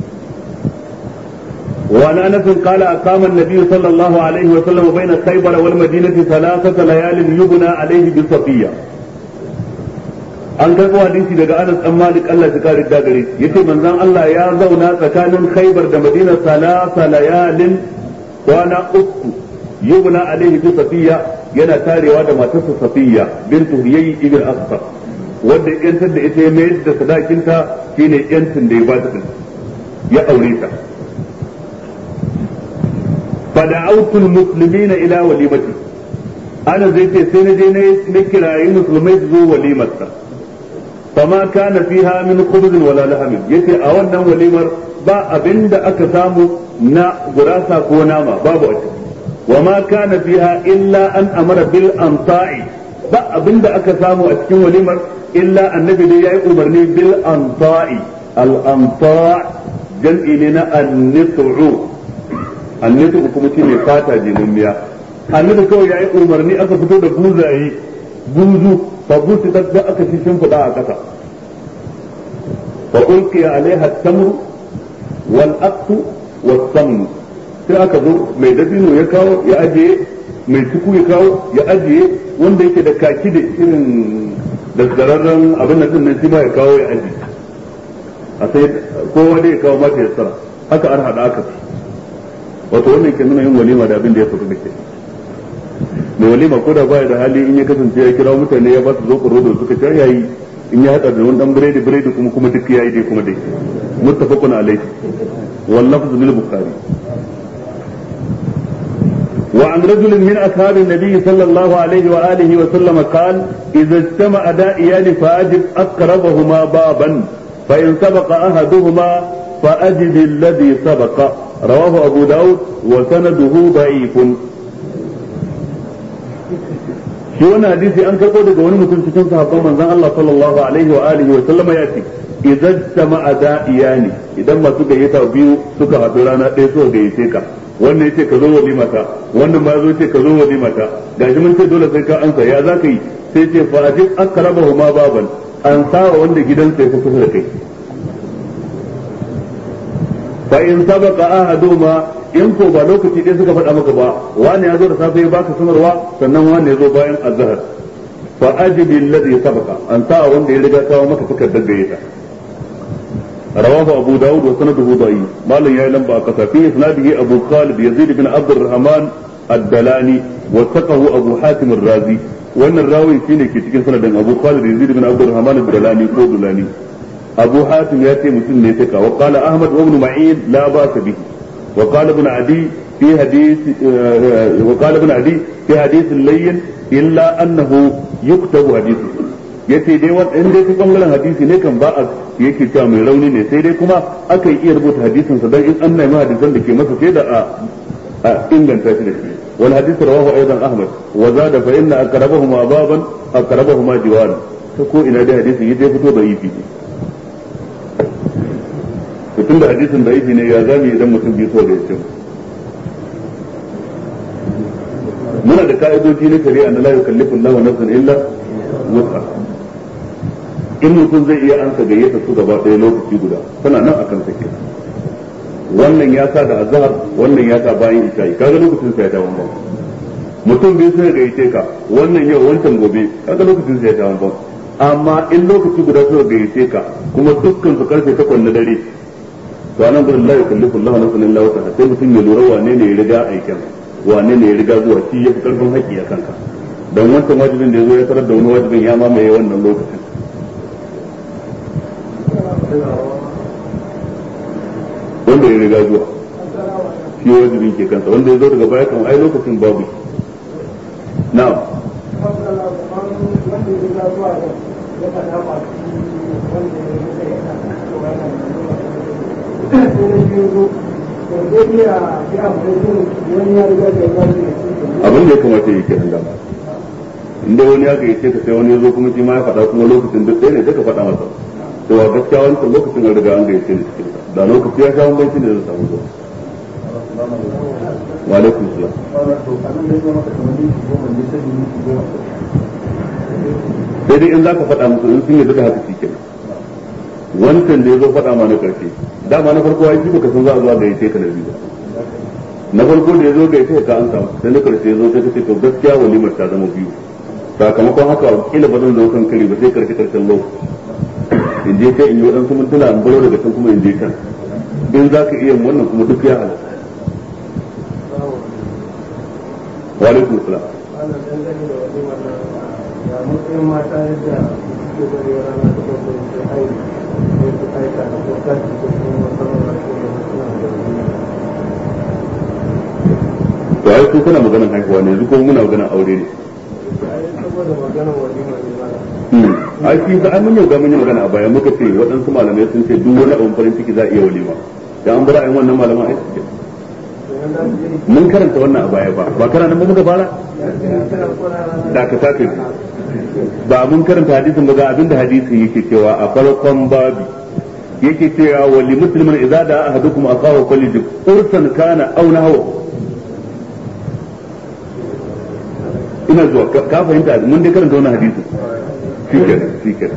وعن انس قال اقام النبي صلى الله عليه وسلم بين خيبر والمدينه 3 ليال يبنى عليه بصفيه an karɓo hadisi daga Anas dan Malik Allah ya kare da gare shi yace manzon Allah ya zauna tsakanin Khaybar da Madina 3 layalin kwana 3 yubna alaihi bi Safiya yana tarewa da matarsa Safiya bintu Huyay ibn Akhtar wanda yantar da ita ya mayar da sadakinta shine yantin da ya ba ta ya aure ta fada'autu almuslimina ila walimati ana zai ce sai na je na kirayi musulmai su zo walimarsa فما كان فيها من خبز ولا لحم yace a wannan walimar ba abinda aka samu na gurasa ko nama babu a ciki wama kana fiha illa an amara bil amta'i ba abinda aka samu a cikin walimar illa annabi dai yayi umarni bil amta'i al amta' jam'i ne na an-nit'u an-nit'u kuma shine fata jinummiya annabi kawai yayi umarni aka fito da buzayi buzu fa busu da aka ci shimfiɗa a ƙasa fa ulqiya alaiha at-tamr wal aqtu was-samn sai aka zo mai dabino ya kawo ya ajiye mai tuku ya kawo ya ajiye wanda yake da kaki da irin da zararren abin da din nan shi ma ya kawo ya ajiye a sai kowa dai ya kawo mata ya tsara haka an hada aka wato wannan ke nuna yin walima da abin da ya fito da ke mai walima ko da baya da hali in ya kasance ya kira mutane ya ba su zo rodo suka ci yayi in ya hada da wani dan biredi kuma duk yayi dai kuma dai muttafaqun alayhi wal lafz bil bukhari وعن رجل من أصحاب النبي صلى الله عليه وآله وسلم قال إذا اجتمع دائيان فأجب أقربهما بابا فإن سبق أحدهما فأجب الذي سبق رواه أبو داود وسنده ضعيف shi wannan hadisi an karɓo daga wani mutum cikin sahabban manzon Allah sallallahu alaihi wa alihi wa sallama ya ce idan jama'a da'iyani idan masu gayyata biyu suka haɗu rana ɗaya suka gayyace ka wannan yace ka zo walimata wannan ma zo ce ka zo walimata gashi mun ce dole sai ka ansa ya zaka yi sai ce fa ajib akrabahu ma baban an sawa wanda gidansa ya fi kusa da kai fa in sabaqa ahaduma in ko ba lokaci ɗaya suka faɗa maka ba wani ya zo da safe ya baka sanarwa sannan wani ya zo bayan azhar fa ajib alladhi sabaqa an sawa wanda ya riga kawo maka takardar gayyata رواه أبو داود وسنده ضعيف ما لن يعلم بقى في إسناده أبو خالد يزيد بن عبد الرحمن الدلاني وثقه أبو حاتم الرازي وأن الراوي فيني كتكين سنة أبو خالد يزيد بن عبد الرحمن الدلاني كودلاني أبو حاتم يأتي مسلم ثقة وقال أحمد وابن معين لا بأس به وقال ابن عدي في حديث اللين إلا أنه يكتب حديثه yace dai in dai ta bangaren hadisi ne kan ba a yake cewa mai rauni ne sai dai kuma akan iya rubuta hadisin sa dan in an nemi hadisan da ke masa sai da a inganta shi da shi wal hadith rawahu aidan ahmad wa zada fa inna aqrabahuma baban aqrabahuma jiwan to ko ina dai hadisin yaje fito da yifi to tunda hadisin da yifi ne ya zami idan mutum bai so da yace muna da ka'idoji na shari'a na la yukallifu Allahu nafsan illa wus'aha in mutum zai iya ansa gayyata su gaba ɗaya lokaci guda tana nan akan sake wannan ya sa da azhar wannan ya sa bayan isha'i kaga lokacin sa ya dawo ba mutum bai sai gayyace ka wannan yau wancan gobe kaga lokacin sa ya dawo ba amma in lokaci guda suka gayyace ka kuma dukkan su karfe 8 na dare to anan gurin la yukallifu Allahu nafsan illa wus'aha sai mutum ya lura wane ne ya riga aikin wane ne ya riga zuwa shi ya fi karfin haƙƙi a kanka dan wancan wajibin da ya zo ya tarar da wani wajibin ya mamaye wannan lokacin wanda ya riga zuwa shi wajibin ke kansa wanda ya zo daga baya kan ai lokacin babu na'am abin da ya kamata yi kenan dama inda wani ya gayyace ka sai wani ya zo kuma shi ma ya faɗa kuma lokacin duk ɗaya ne sai ka faɗa masa cewa gaskiya wancan lokacin an riga an gayyace ni cikin da lokaci ya sha wani banki ne zai samu zuwa wa alaikum salam sai dai in za ka faɗa musu in sun yi duka haka shi kenan wancan da ya zo faɗa ma na ƙarshe dama na farko ya ji baka san za a zuwa gayyace ka na biyu ba na farko da ya zo gayyace ka an samu sai na ƙarshe ya zo sai ka ce to gaskiya walimar ta zama biyu sakamakon haka kila ba zan zo kan kari ba sai karshen lokaci in je kai in yi waɗansu mintuna in baro daga can kuma in je kan in za ka iya wannan kuma duk ya halatta wa alaikum salam to ai ku kana maganar haihuwa ne yanzu ko muna maganar aure ne ai shi da an mun mun yi magana a baya muka ce waɗansu malamai sun ce duk wani abin farin ciki za a iya walima da an bar ayin wannan malaman ai suke mun karanta wannan a baya ba karanta mun muka fara da ka tafi ba mun karanta hadisin ba ga abinda hadisin yake cewa a farkon babi yake cewa wali muslimin idza da ahadukum akahu falyujib ursan kana aw nahwa ina zuwa ka fahimta mun dai karanta wannan hadisi shikenan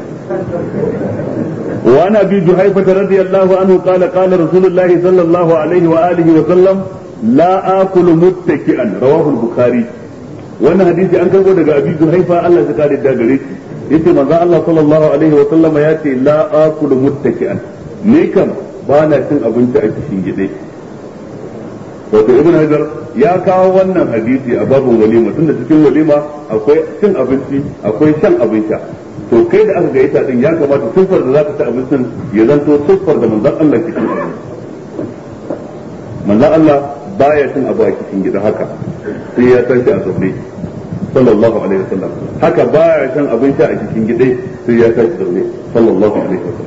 وعن ابي جحيفة رضي الله عنه قال قال رسول الله صلى الله عليه واله وسلم لا اكل متكئا رواه البخاري wannan hadisi an karbo daga abi juhaifa Allah ya kare da gare shi yace manzo Allah sallallahu alaihi wa sallama yace la akulu muttaki'an ni kam ba na cin abinci a cikin gide wato ibn hajar ya kawo wannan hadisi a babun walima tunda cikin walima akwai cin abinci akwai shan abin sha to kai da aka gaita din ya kamata siffar da zaka ci abincin ya zanto siffar da manzon Allah ke cin manzon Allah baya cin abu a cikin gida haka sai ya tashi a zaune sallallahu alaihi wasallam haka baya shan abin sha a cikin gida sai ya tashi zaune sallallahu alaihi wasallam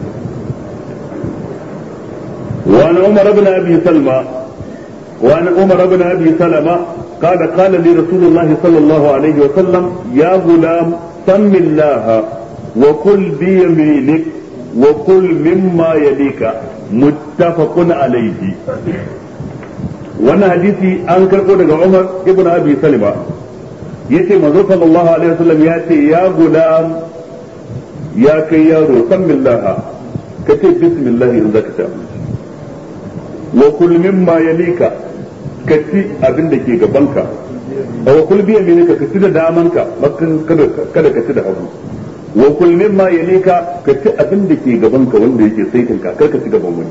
wa an umar ibn abi salma wa an umar ibn abi salama قال قال لي رسول الله صلى الله عليه وسلم يا غلام سم الله وكل بيمينك وكل مما يليك متفق عليه wannan hadisi an karɓo daga Umar ibn Abi Salima yace manzo sallallahu alaihi wasallam ya ce ya gulam ya kai yaro san billaha kace bismillah in zaka ta wa kul mimma yalika kaci abin da ke gabanka wa kul bi yaminika kaci da damanka makan kada kaci da hagu wa kul mimma yalika kaci abin da ke gabanka wanda yake saitinka kar ka ci gaban wani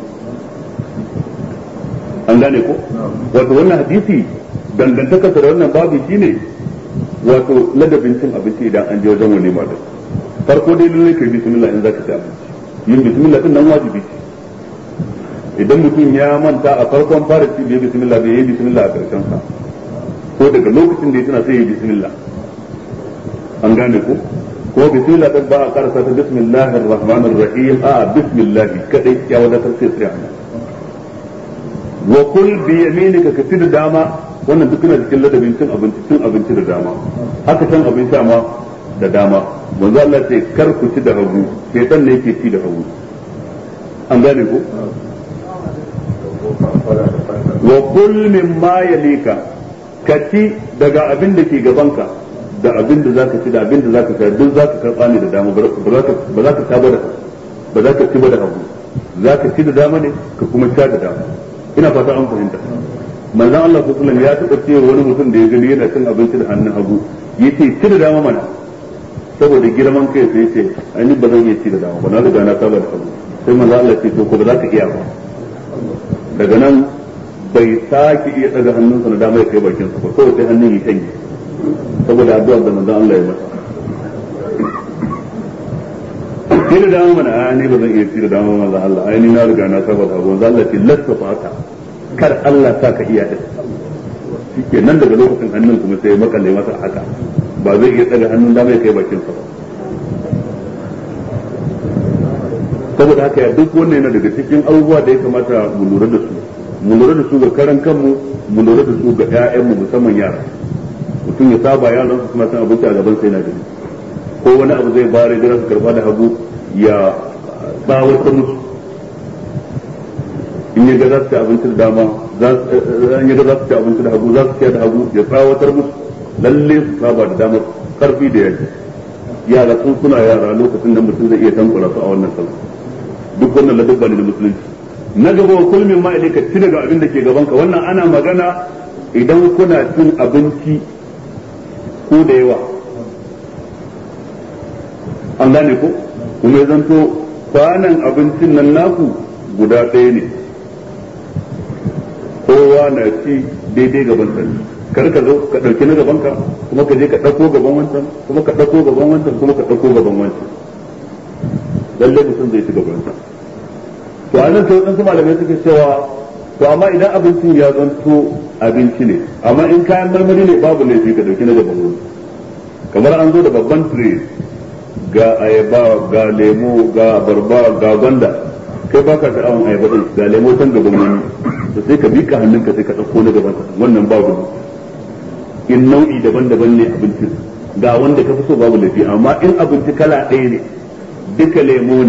an gane ko wato wannan hadisi dangantaka da wannan babu shine wato ladabin cin abinci idan an je wajen wani malam farko dai lalle kai bismillah in zaka ci abinci yin bismillah din nan wajibi ce idan mutum ya manta a farkon fara ci bai bismillah bai yi bismillah a karshen sa ko daga lokacin da ya tana sai ya yi bismillah an gane ko ko bismillah din ba a karasa ta bismillahir rahmanir rahim a bismillah kadai ya wadatar sai sai wa kul bi yaminika ka ci da dama wannan duk yana cikin ladabin cin abinci da dama haka cin abin sha ma da dama manzo Allah ce kar ku ci da hagu shaytan ne yake ci da hagu an gane ko wa kul mimma yalika ka ci daga abin da ke gabanka da abin da zaka ci da abin da zaka sha duk zaka karba ne da dama ba za ka ta ba za ka ci ba da hagu zaka ci da dama ne ka kuma sha da dama ina fata an fahimta manzon Allah sallallahu alaihi wasallam ya taɓa cewa wani mutum da ya gani yana cin abinci da hannun hagu yace ci da dama mana saboda girman kai sai yace ai ba zan iya ci da dama ba na riga na saba da hagu sai manzon Allah ce to ko ba za ka iya ba daga nan bai sake iya daga hannunsa na dama ya kai bakin sa ba kawai sai hannun ya shanye saboda addu'ar da manzon Allah ya masa ci da dama mana ai ni ba zan iya ci da dama manzon Allah ai ni na riga na saba da hagu manzon Allah ce lasta fata kar Allah sa ka iya da shike nan daga lokacin hannun kuma sai makalle masa haka ba zai iya daga hannun dama ya kai bakin sa ba saboda haka ya duk wannan yana daga cikin abubuwa da ya kamata mu lura da su ga karan kanmu mu lura da su ga ƴaƴanmu musamman yara mutum ya saba yaran su suna cin abinci a gaban sai na gani ko wani abu zai bare da su karba da hagu ya tsawatar musu in ya ga za su ci abinci da dama in ya ga za su ci abinci da hagu za su ci da hagu ya tsawatar musu lalle su saba da damar karfi da yaji yara sun suna yara lokacin da mutum zai iya tankura su a wannan sallah duk wannan ladabba ne da musulunci na gaba wa kulmin ma ka ci daga abin da ke gabanka wannan ana magana idan kuna cin abinci ko da yawa an gane ko kuma ya zanto kwanan abincin nan naku guda ɗaya ne kowa na ci daidai gaban sa kar ka zo ka ɗauki na gaban ka kuma ka je ka ɗauko gaban wancan kuma ka ɗauko gaban wancan kuma ka ɗauko gaban wancan lalle mutum zai ci gaban sa to anan sai wadansu malamai suke cewa to amma idan abincin ya zanto abinci ne amma in kayan marmari ne babu laifi ka ɗauki na gaban wani kamar an zo da babban tire ga ayaba ga lemo ga barba ga gwanda kai baka sha'awan ayaba din ga lemo can gaban wani to sai ka bika hannunka sai ka ɗauko na gaban wannan babu in nau'i daban-daban ne abincin ga wanda ka fi so babu laifi amma in abinci kala ɗaya ne duka lemo ne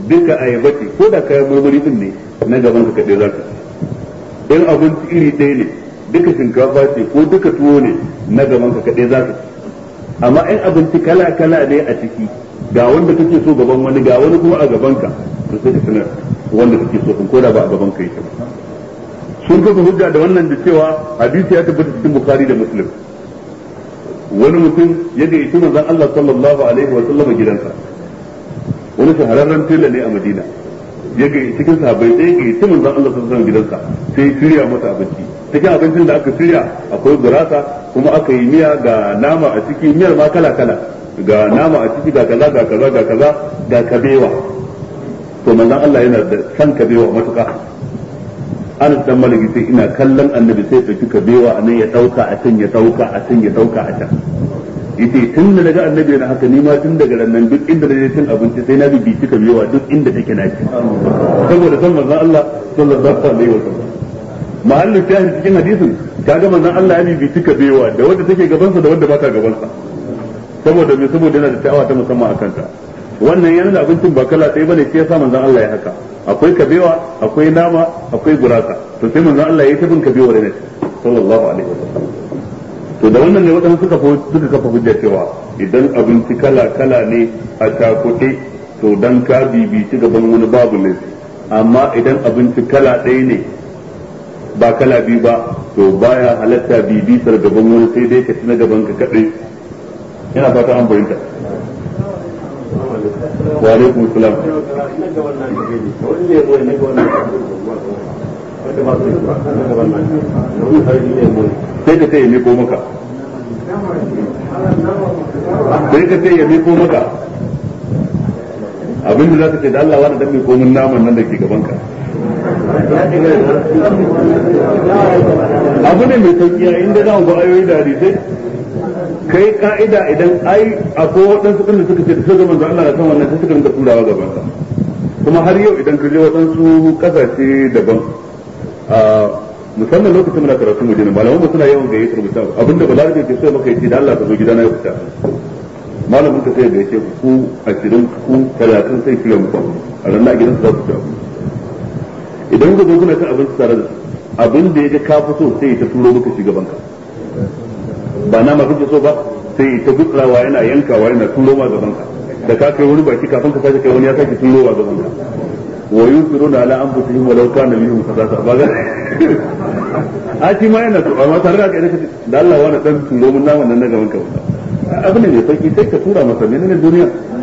duka ayaba ce ko da kayan marmari din ne na gaban ka kaɗai za ka in abinci iri ɗaya ne duka shinkafa ce ko duka tuwo ne na gaban ka kaɗai za ka amma in abinci kala kala ne a ciki ga wanda kake so gaban wani ga wani kuma a gaban ka to sai ka sanar wanda kake so ko da ba a gaban ka yake ba sun kafa hujja da wannan da cewa hadisi ya tabbata cikin bukhari da muslim wani mutum ya ga ita manzon Allah sallallahu alaihi wa sallam gidansa wani shahararren tela ne a Madina ya ga cikin sahabbai sai ga ita manzon Allah sallallahu alaihi wa sallam gidansa sai shirya masa abinci cikin abincin da aka shirya akwai gurasa kuma aka yi miya ga nama a ciki miyar ma kala kala ga nama a ciki ga kaza ga kaza ga kaza ga kabewa to manzon Allah yana da san kabewa matuƙa Anas dan Maliki sai ina kallon Annabi sai dauki kabewa anan ya dauka a can ya dauka a can ya dauka a can yace tun da daga Annabi yana haka ni ma tun daga nan duk inda naje cin abinci sai na bi kabewa duk inda take na ci saboda san manzon Allah sallallahu alaihi wasallam mahallin shahid cikin hadisin kaga manzon Allah ya bi kabewa da wanda take gaban sa da wanda ba ta gaban sa saboda me saboda yana da sha'awa ta musamman akan ta wannan yana da abincin ba kala ɗaya bane sai ya sa manzon Allah ya haka akwai kabewa akwai nama akwai gurasa to sai manzon Allah ya tabin kabewa da ne sallallahu alaihi wasallam to da wannan ne wadannan suka kafa hujja cewa idan abinci kala kala ne a takuɗe to dan ka bibici gaban wani babu ne amma idan abinci kala ɗaya ne ba kala biyu ba to baya halatta bibitar gaban wani sai dai ka ci na gaban ka kaɗai ina fata an bayyana wa alaikum salam sai ka sai ya miko maka sai ka sai ya miko maka abinda za ka ce da Allah wani dan miko min naman nan da ke gaban ka abu ne mai sauki a inda za mu ga ayoyi da hadisai kai ka'ida idan ai akwai waɗansu ɗin da suka ce da su zaman da Allah na san wannan sai suka rinka turawa gaban sa kuma har yau idan ka je waɗansu ƙasashe daban musamman lokacin muna karatu mu dinin malaman suna yawan gayyatar mutum abinda balarabe ke so maka yace da Allah ka zo gidana ya fita malamin ka sai ya gayyace ku 20 ku 30 sai kira muku a ranar gidan su za ku ci idan ka zo kuna cin abinci tare da su abin da ya ga ka fito sai ta turo maka shi gaban ka ba nama kake so ba sai ta gutsurawa yana yankawa yana turo ma gaban ka da ka kai wani baki kafin ka sake kai wani ya sake turowa gaban ka wa yusiruna ala anfusihim walau kana minhum khasasa ba ga a shi ma yana to amma tare da kai da Allah wani dan turo mun naman nan na gaban ka abin ne mai sauki sai ka tura masa menene duniya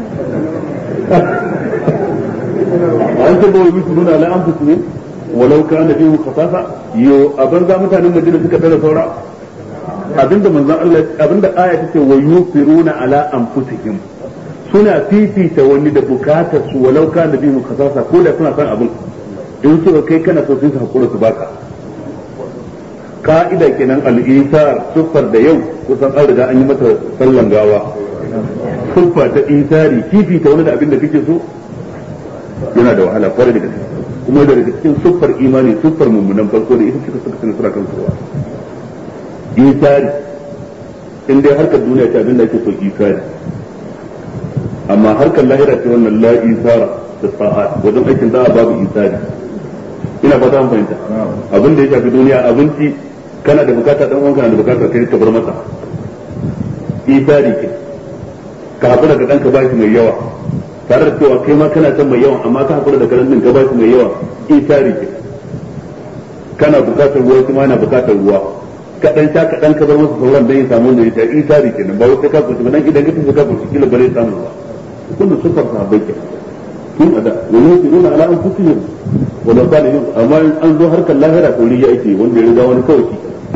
an ce ba wa yusiruna ala anfusihim walau kana minhum khasasa yo abin za mutanen Madina suka tara saura abinda manzon Allah abinda aya take wa yufiruna ala anfusihim suna fifita wani da bukatar su walau ka da bimu kasasa ko da suna san abin in suka kai kana so sun hakura su baka ka'ida kenan al-isar sufar da yau kusan an riga an yi mata sallan gawa sufa ta isari fifita wani da abin da kake so yana da wahala kwarai da gaske kuma daga cikin sufar imani sufar mummunan farko da ita suka saka suna kan kowa isari in dai harkar duniya ce abin da ake so isari amma harkar lahira ce wannan la isara da sa'at wajen aikin da babu isari ina fata an fahimta abin da ya shafi duniya abinci kana da bukata dan uwanka na da bukata kai ka bar masa isari ke ka hakura da danka bashi mai yawa tare da cewa kai ma kana son mai yawa amma ka hakura da karan din ka bashi mai yawa isari ke kana bukatar ruwa kuma yana bukatar ruwa kaɗan sha kaɗan ka bar masa sauran dan ya samu da ita isari kenan ba wai ka kusa ba dan idan ka tafi ka kusa kila bare samu ba kullu sufar sahabbai ke tun ada wani yake nuna ala an fusi wala kana yin amma an zo harkar lahira to riya ake wanda ya riga wani kawai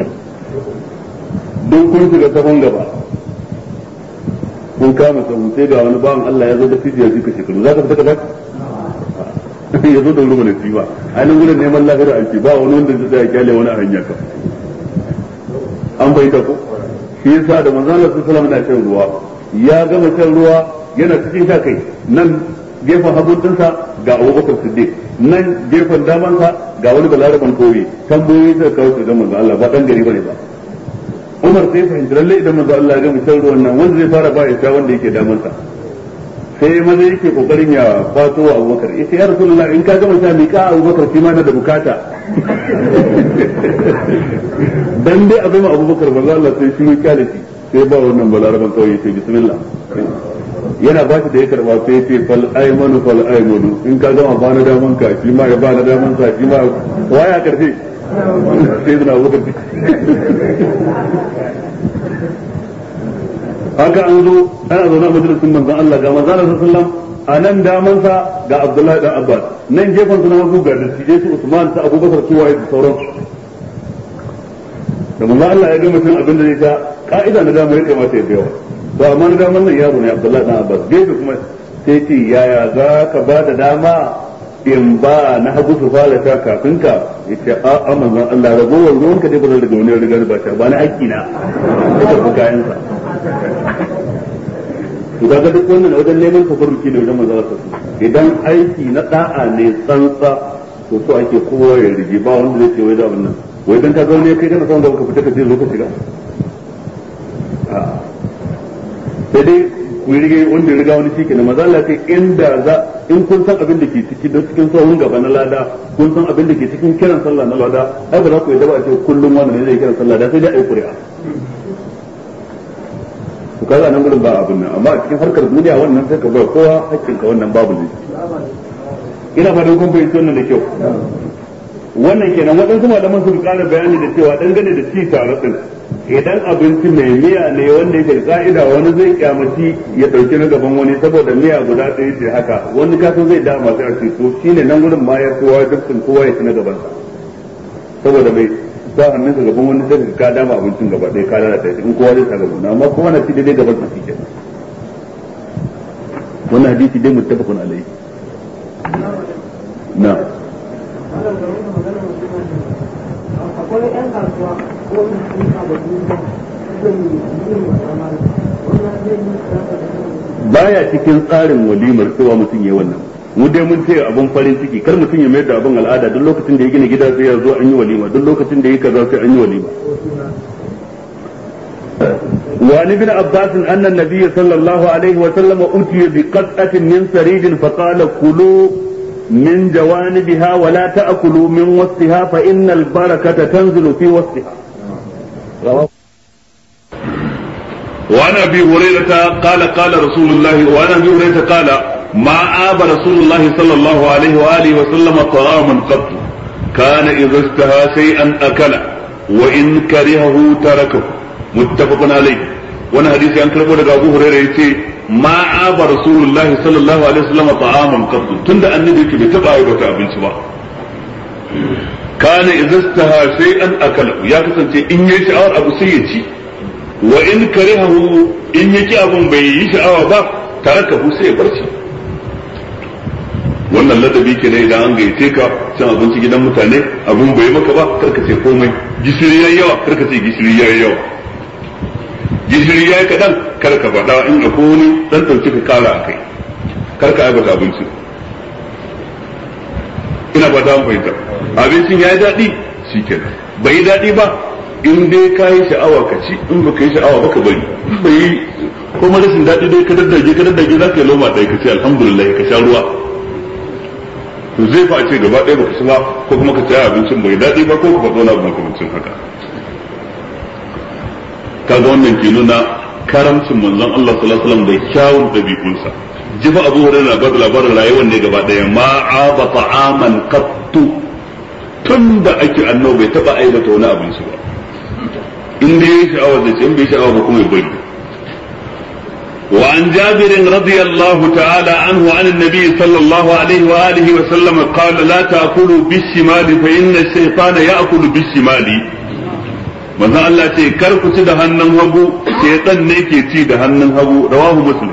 don kun shiga sahun gaba kun kama sahun sai ga wani bawan Allah ya zo da fijiya ka shekaru za ka fita ka ba ya zo da ruwa ne ba ainihin wurin neman lahira ake ba wani wanda zai kyale wani a hanya ka an bai da ko shi yasa da manzon Allah sallallahu alaihi wasallam na shan ruwa ya gama shan ruwa yana cikin sha kai nan gefen hagun dinsa ga Abubakar Siddiq nan gefen damansa ga wani balaraban koyi tambayoyi da kawo su ga manzon Allah ba dan gari bane ba Umar sai fahimci lalle idan manzon Allah ya gama shan ruwan nan wanda zai fara ba ya sha wanda yake damansa sai maza yake kokarin ya kwato wa Abubakar yace ya Rasulullah in ka gama sha miƙa Abubakar shi ma na da bukata dan dai abin Abubakar manzo Allah sai shi miƙa da shi sai ba wannan balaraban kawai yace bismillah yana ba shi da ya karba sai yace fal aymanu in ka gama ba na daman ka shi ma ya ba na daman sa shi ma waya karfe sai da Abubakar haka an zo ana zaune a majalisun manzon Allah ga manzon Allah sallallahu alaihi wasallam a nan damansa ga Abdullahi dan Abbas nan gefen su na hagu ga dattijai su Usman ta Abubakar su waye da sauransu da manzon Allah ya ga mutum abin da zai ta ka'ida na dama ya kamata ya biya to amma na daman nan yaro ne Abdullahi dan Abbas gefe kuma sai ce yaya za ka ba da dama in ba na hagu su fara ta kafin ka yace a manzon Allah ragowar ruwanka dai ba zan daga wani rigar ba ta ba na haƙƙi na ka fi kayan sa to kaga duk wannan wajen neman tabarruki ne wajen manzo Allah idan aiki na da'a ne tsantsa to so ake kowa ya rige ba wanda zai ce wai da abin nan wai dan ka zaune kai kana son da ka fita ka je zo ka shiga sai dai ku rige wanda riga wani shi kenan manzo Allah sai inda za in kun san abin da ke ciki don cikin sahun gaba na lada kun san abin da ke cikin kiran sallah na lada ai ba za ku yi da ba a ce kullum wannan ne zai kiran sallah da sai dai ai ƙuri'a to kaga nan gurin ba abin nan amma a cikin harkar duniya wannan sai ka bai kowa hakkin ka wannan babu ne ina fatan kun fahimci wannan da kyau wannan kenan waɗansu malaman su ƙara bayani da cewa dangane da ci tare din idan abinci mai miya ne wanda yake da ka'ida wani zai kyamaci ya dauki na gaban wani saboda miya guda ɗaya ce haka wani kasan zai dama sai a ce to shine nan gurin ma ya kowa dukkan kowa ya ci na gaban sa saboda mai sa hannun sa gaban wani sai ka dama abincin gaba ɗaya ka lalata shi in kowa zai sa gaban amma kowa na ci daidai gaban sa shike wannan hadisi dai muttafaqun alaihi na akwai yan kasuwa ko wani baya cikin tsarin walimar cewa mutum ya wannan mu dai mun ce abun farin ciki kar mutum ya mayar da abun al'ada duk lokacin da ya gina gida sai ya zo an yi walima duk lokacin da ya kaza sai an yi walima وعن ابن عباس أن النبي صلى الله عليه وسلم أتي بقطعة من سريج فقال كلوا من جوانبها ولا تأكلوا من وسطها فإن البركة تنزل في وسطها وعن أبي هريرة قال رسول الله وعن أبي هريرة قال ما آب رسول الله صلى الله عليه وآله وسلم طعاما قط كان إذا اشتهى شيئا أكله وإن كرهه تركه متفق عليه وانا حديث عن كربو daga Abu Hurairah yace ma aba rasulullahi sallallahu alaihi wasallam ta'aman qad tunda annabi yake bai taba aibata abinci ba kana izastaha shay'an akala ya kasance in yayi sha'awar abu sai ya ci wa in karihahu in yake abun bai yi sha'awa ba tarakahu sai ya barci wannan ladabi ke ne idan an gaice ka cin abinci gidan mutane abun bai maka ba karka ce komai gishiri yayi yawa karka ce gishiri yayi yawa gishiri yayi kadan karka faɗa in akwai wani dan dauki ka kara akai karka aibata abinci ina ba ta fahimta abincin yayi daɗi shikenan bai yi daɗi ba in dai ka yi sha'awa ka ci in baka yi sha'awa ba ka bari bai yi kuma rashin daɗi dai ka daddage za ka yi loma ɗaya ka ce alhamdulillah ka sha ruwa to zai fa a ce gaba ɗaya baka ci ba ko kuma ka ci abincin bai daɗi ba ko ka faɗo na makamancin haka kaga wannan ke nuna karamcin manzon Allah sallallahu alaihi wasallam da kyawun dabi'unsa jifa Abu Hurairah ba labarin rayuwar ne gaba ɗaya ma aba ta'aman qattu tunda ake annabi bai taba aibata wani abinci ba in dai yayi sha'awa da in bai sha'awa ba kuma ya bari وعن جابر رضي الله تعالى عنه عن النبي صلى الله عليه وآله وسلم قال لا تأكلوا بالشمال فإن الشيطان يأكل بالشمال manzon Allah ce kar ku ci da hannun hagu shaytan ne ke ci da hannun hagu rawahu muslim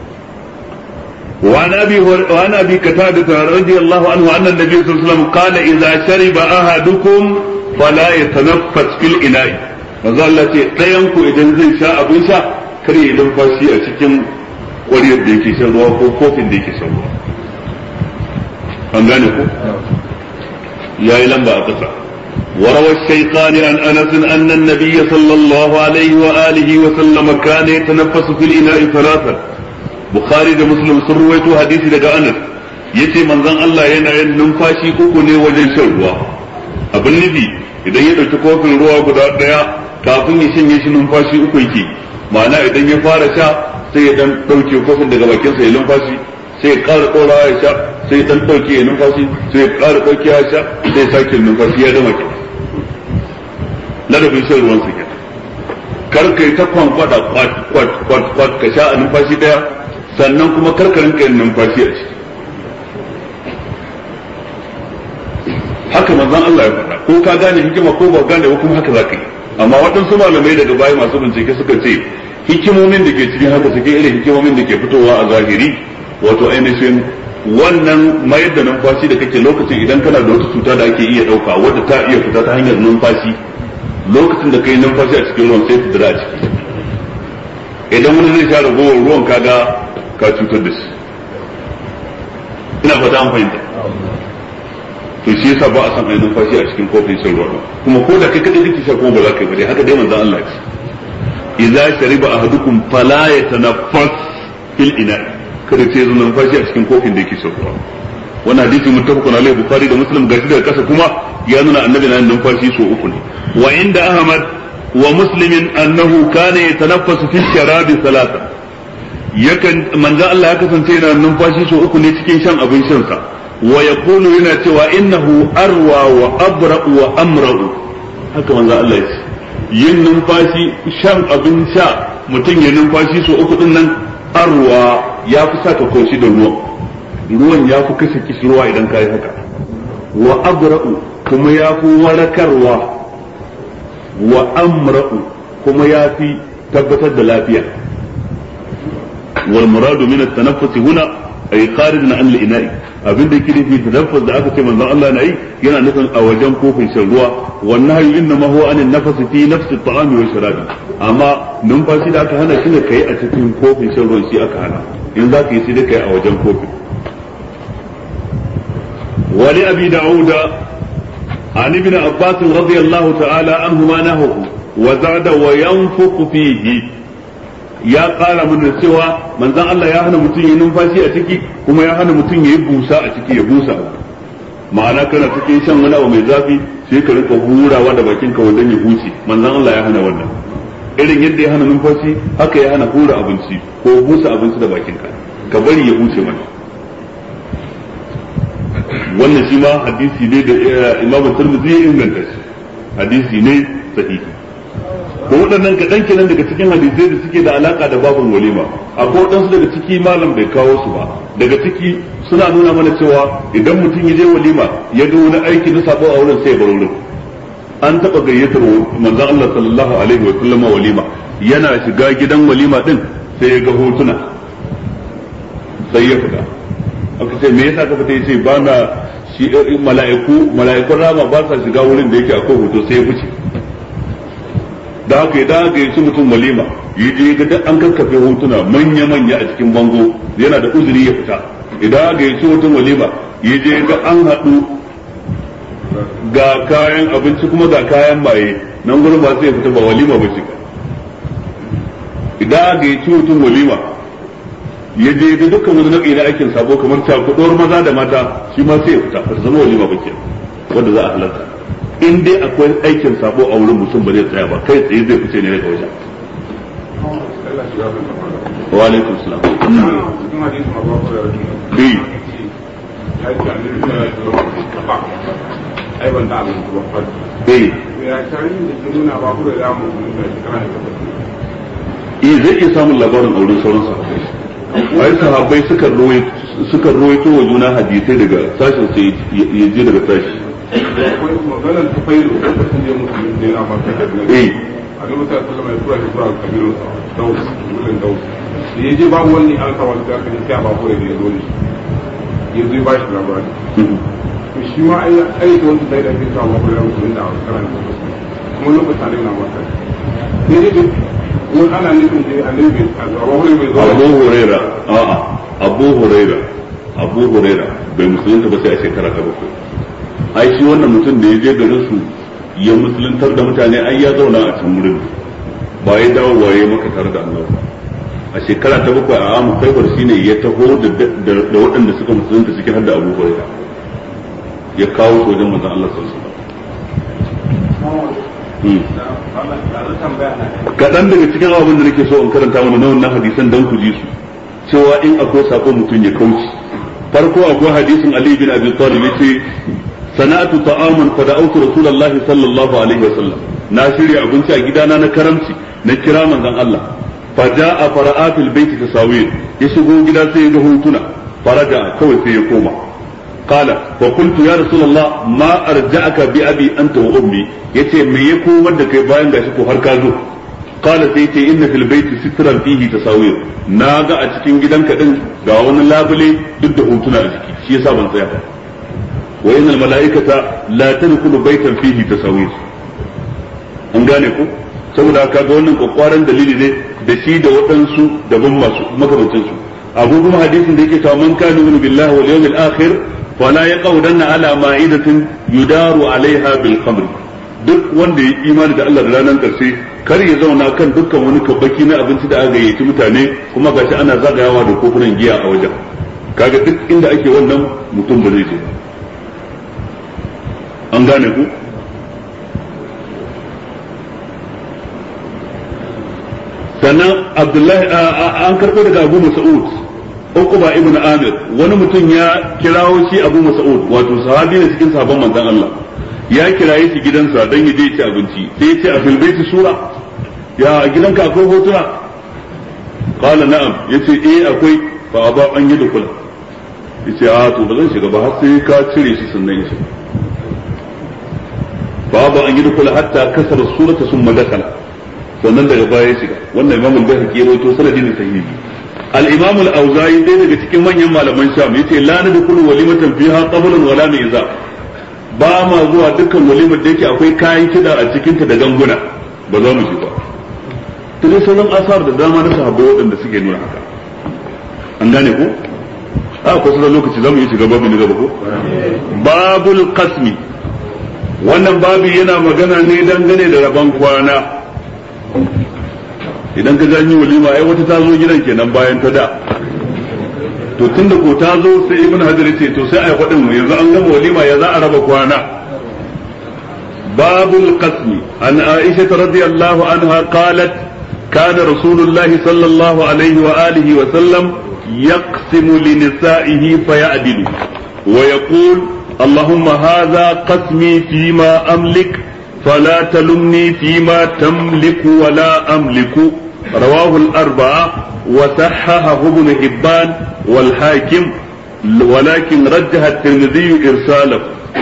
wa nabi qatada radiyallahu anhu anna nabi sallallahu alaihi wasallam qala idza shariba ahadukum fala yatanaffas fil ina'i manzon Allah ce dayan ku idan zai sha abin sha kar ya numfashi a cikin ƙwariyar da yake shan ruwa ko kofin da yake shan ruwa an gane ku yayi lamba a ƙasa وروى الشيخان عن أنس أن النبي صلى الله عليه وآله وسلم كان يتنفس في الإناء ثلاثا Bukhari da Muslim sun ruwaito hadisi daga Anas yace manzon Allah yana yin numfashi uku ne wajen shan ruwa. Abin nufi idan ya dauki kofin ruwa guda daya kafin ya shanye shi numfashi uku yake, ma'ana idan ya fara sha sai ya dan dauke kofin daga bakin sa ya numfashi, sai ya ƙara ɗorawa ya sha, sai ya dan dauke ya numfashi, sai ya ƙara dauke ya sha, sai ya sake numfashi ya gama kenan. Ladabin shan ruwan sa kenan. Kar kai ta kwankwada kwat ka sha a numfashi daya, sannan kuma karkarin yin numfashi a ciki. Haka manzon Allah ya faɗa, ko ka gane hikima ko ba gane ba kuma haka za ka yi. Amma waɗansu malamai daga baya masu bincike suka ce hikimomin da ke cikin haka suke irin hikimomin da ke fitowa a zahiri, wato ainihin wannan mayar da numfashi da kake lokacin idan kana da wata cuta da ake iya ɗauka wadda ta iya fita ta hanyar numfashi, lokacin da ka yi numfashi a cikin ruwan sai fitira a ciki. Idan wani zai sha ragowar ruwan kaga ka cutar da shi. Ina fata an fahimta. To shi yasa ba a san ayi numfashi a cikin kofin shan ruwa, kuma ko da kai kadai kake sha kuma ba za ka yi ba dai haka dai manzon Allah ya ce idza shariba ahadukum fala yatanaffas fil ina, kada ce zo numfashi a cikin kofin da yake shan ruwa. Wannan hadisi muttafaqun alaihi Bukhari da Muslim gashi daga kasa kuma ya nuna annabi na numfashi so uku ne. Wa inda Ahmad wa Muslim annahu kana yatanaffasu fi sharabi salasa, yakan manzon Allah ya kasance yana numfashi so uku ne cikin shan abin shan sa. Wa yaqulu yana cewa innahu arwa wa abra'u wa amra'u, haka manzo Allah ya ce yin numfashi shan abin sha mutum ya numfashi so uku din nan arwa ya fi saka koshi da ruwan ya fi kashe kishirwa idan ka yi haka, wa abra'u kuma ya fi warakarwa, wa amra'u kuma ya fi tabbatar da lafiya. wal muradu min at-tanaffus huna ay kharijun an al-ina'i, abin da yake nufi tanaffus da aka ce manzon Allah na yi yana nufin a wajen kofin shan ruwa. wannan hayu inna ma huwa an an-nafas fi nafsi at-ta'ami wa sharabi, amma numfashi da aka hana shi ne kai a cikin kofin shan ruwa shi aka hana, in za ka yi sai dai kai a wajen kofin. wa li abi da'uda an ibn abbas radiyallahu ta'ala anhuma nahu wa zada wa yanfuqu fihi, ya ƙara mana cewa manzon Allah ya hana mutum ya numfashi a ciki kuma ya hana mutum ya yi busa a ciki, ya busa ma'ana kana cikin shan wani abu mai zafi sai ka rinka hurawa da bakin ka wajen ya huce. manzon Allah ya hana wannan, irin yadda ya hana numfashi haka ya hana hura abinci ko busa abinci da bakin ka bari ya huce mana. wannan shi ma hadisi ne da Imam Tirmidhi ya inganta shi, hadisi ne sahihi. ko waɗannan kaɗan kenan daga cikin hadisai da suke da alaka da babul walima. akwai waɗansu daga ciki malam bai kawo su ba, daga ciki suna nuna mana cewa idan mutum ya je walima ya ga wani aiki na sabo a wurin sai ya bar wurin. an taɓa gayyatar manzon Allah sallallahu alaihi wa sallam walima, yana shiga gidan walima din sai ya ga hotuna sai ya fita. aka ce me yasa ka fita? yace ba na shi mala'ikun rama ba sa shiga wurin da yake akwai hoto, sai ya fice. da haka idan aka yi mutum walima yi ga duk an kakkafe hotuna manya-manya a cikin bango yana da uzuri ya fita. idan aka yi mutum walima yi ga an haɗu ga kayan abinci kuma ga kayan maye, nan gurin ba sai fita, ba walima ba shi. idan aka yi mutum walima ya je ga dukkan wani nau'i na aikin sabo kamar cakuɗuwar maza da mata, shi ma sai ya fita, ba ta zama walima ba ke wanda za a halarta. in dai akwai aikin sabo a wurin mutum ba zai tsaya ba, kai tsaye zai fice ne daga wajen. wa alaikum salam. zai iya samun labarin auren sauran sahabbai. ai sahabbai suka ruwaito wa juna hadisai daga sashen sai ya je daga sashi. akwai maganar tafailu lokacin da musulmi ne a maka da a lokacin da mai tura shi zuwa kabilu daus wurin daus da ya je babu wani alkawar da aka nufi a babu da ya zo ne ya zo ba shi labari to shi ma ai da wanda sai da ke sa babu da musulmi da aka karanta kuma lokacin da na maka sai dai wani ana nufin da annabi Abu Huraira bai musulunta ba sai a shekara ta 7. ai shi wannan mutum da ya je garin su ya musuluntar da mutane ai ya zauna a can wurin ba ya dawo waye maka tare da Allah. a shekara ta 7 a amu Khaybar shine ya taho da waɗanda suka musulunta cikin hadda Abu Hurairah ya kawo su wajen manzon Allah sallallahu alaihi wasallam. Kaɗan daga cikin abin da nake so in karanta mana na wannan hadisan dan ku ji su cewa in akwai sako mutum ya kauce. Farko akwai hadisin Ali bin Abi Talib yace sana'atu ta'aman fa da'awtu Rasulullahi sallallahu alaihi wasallam, na shirya abinci a gidana na karamci na kira manzon Allah fa ja'a fara'a fil baiti tasawir, ya shigo gida sai ya ga hotuna faraja kawai sai ya koma. Qala fa qultu ya Rasulullah ma arja'aka bi abi anta wa ummi, yace me ya komar da kai bayan gashi ko har ka zo. Qala sai yace inna fil baiti sitran fihi tasawir, na ga a cikin gidanka din ga wani labule duk da hotuna a ciki, shi yasa ban tsaya ba. Wa innal malaikata la tadkhulu baytan fihi tasawir. An gane ku saboda haka ga wannan kokwaran dalili ne da shi da waɗansu daban masu makamancin su. Abu kuma hadisin da yake cewa man kana yu'minu billahi wal yawmil akhir fala yaqudanna ala ma'idatin yudaru alaiha bil khamr. Duk wanda ya imani da Allah da ranar karshe kar ya zauna kan dukkan wani kabbaki na abinci da aka gayyaci mutane kuma gashi ana zagayawa da kofunan giya a wajen. Kaga duk inda ake wannan mutum ba zai je. An gane ku sannan Abdullahi an karɓo daga Abu Mas'ud Uqba ibn Amir, wani mutum ya kirawo shi Abu Mas'ud, wato sahabi ne cikin sahabban manzon Allah, ya kiraye shi gidansa don ya je ci abinci, sai ya ce a fil baiti sura, ya gidanka akwai hotuna? Qala na'am, yace akwai, fa aba an yi dukula, yace to ba zan shiga ba har sai ka cire shi sannan ya shiga. Fa aba an yi dukula hatta kasara surata summa dakala, sannan daga baya ya shiga. Wannan Imam al-Bayhaqi ya rawaito sanadin sahihi. Al-Imam al-Auza'i dai daga cikin manyan malaman Sham yace la nadkhulu walimatan fiha qablan wala miza, ba ma zuwa dukkan walimar da yake akwai kayan kida a cikin ta da ganguna, ba za mu ji ba. To dai sauran asar da dama na sahabbai waɗanda suke nuna haka. An gane ko? Ko sauran lokaci zamu yi shiga babu ne gaba ko? Babul qasmi. Wannan babu yana magana ne dangane da rabon kwana. Idan ka janyi walima ai wata ta zo gidan kenan bayan ta da, to tunda ko ta zo sai Ibn Hajar ce to sai ai faɗin mu yanzu an gama walima ya za a raba kwana. Babul qasmi an Aisha radhiyallahu anha qalat kana rasulullahi sallallahu alaihi wa alihi wa sallam yaqsimu li nisa'ihi fa ya'dilu wa yaqul allahumma hadha qasmi fima amlik فلا تلمني فيما تملك ولا أملك. رواه الأربعة وصححه ابن حبان والحاكم ولكن رجح الترمذي إرساله.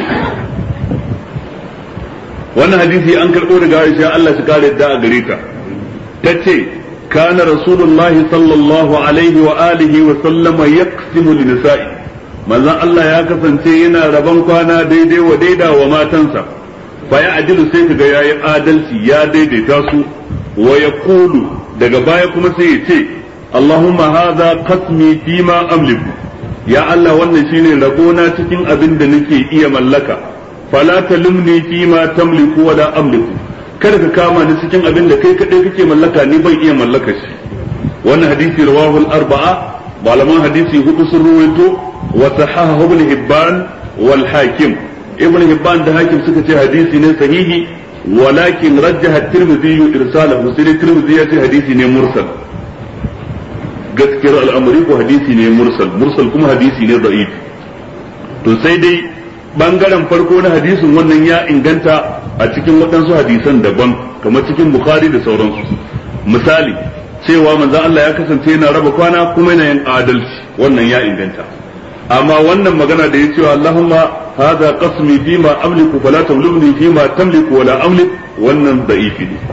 وانا حديثي أنكر أورد عائشة الله سكال الداء قريتا تتي كان رسول الله صلى الله عليه وآله وسلم يقسم لنسائه ماذا الله يا كفن سينا ربان كوانا ديدي وديدا وما تنسى fa ya adilu sai kaga yayi adalci ya daidaita su wa yaqulu daga baya kuma sai ya ce Allahumma hadha qasmi fima amliku, ya Allah wannan shine rabona cikin abin da nake iya mallaka, fala talumni fima tamliku wala amliku, kada ka kama ni cikin abin da kai kadai kake mallaka ni ban iya mallaka shi. Wannan hadisi rawahu al-arba'a, malaman hadisi hudu sun ruwaito wa sahahahu ibn Hibban wal Hakim. Ibn Hibban da Hakim suka ce hadisi ne sahihi, walakin rajjaha at-Tirmidhi irsalahu, sai Tirmidhi ya ce hadisi ne mursal. Gaskiyar al'amari ko hadisi ne mursal kuma hadisi ne da'if. To sai dai bangaren farko na hadisin wannan ya inganta a cikin waɗansu hadisan daban, kamar cikin Bukhari da sauransu. Misali cewa manzon Allah ya kasance yana raba kwana kuma yana yin adalci, wannan ya inganta. Amma wannan magana da ya cewa Allahumma hadha qasmi fima amliku fala tamlumni fima tamliku wala amlik, wannan da'ifi ne.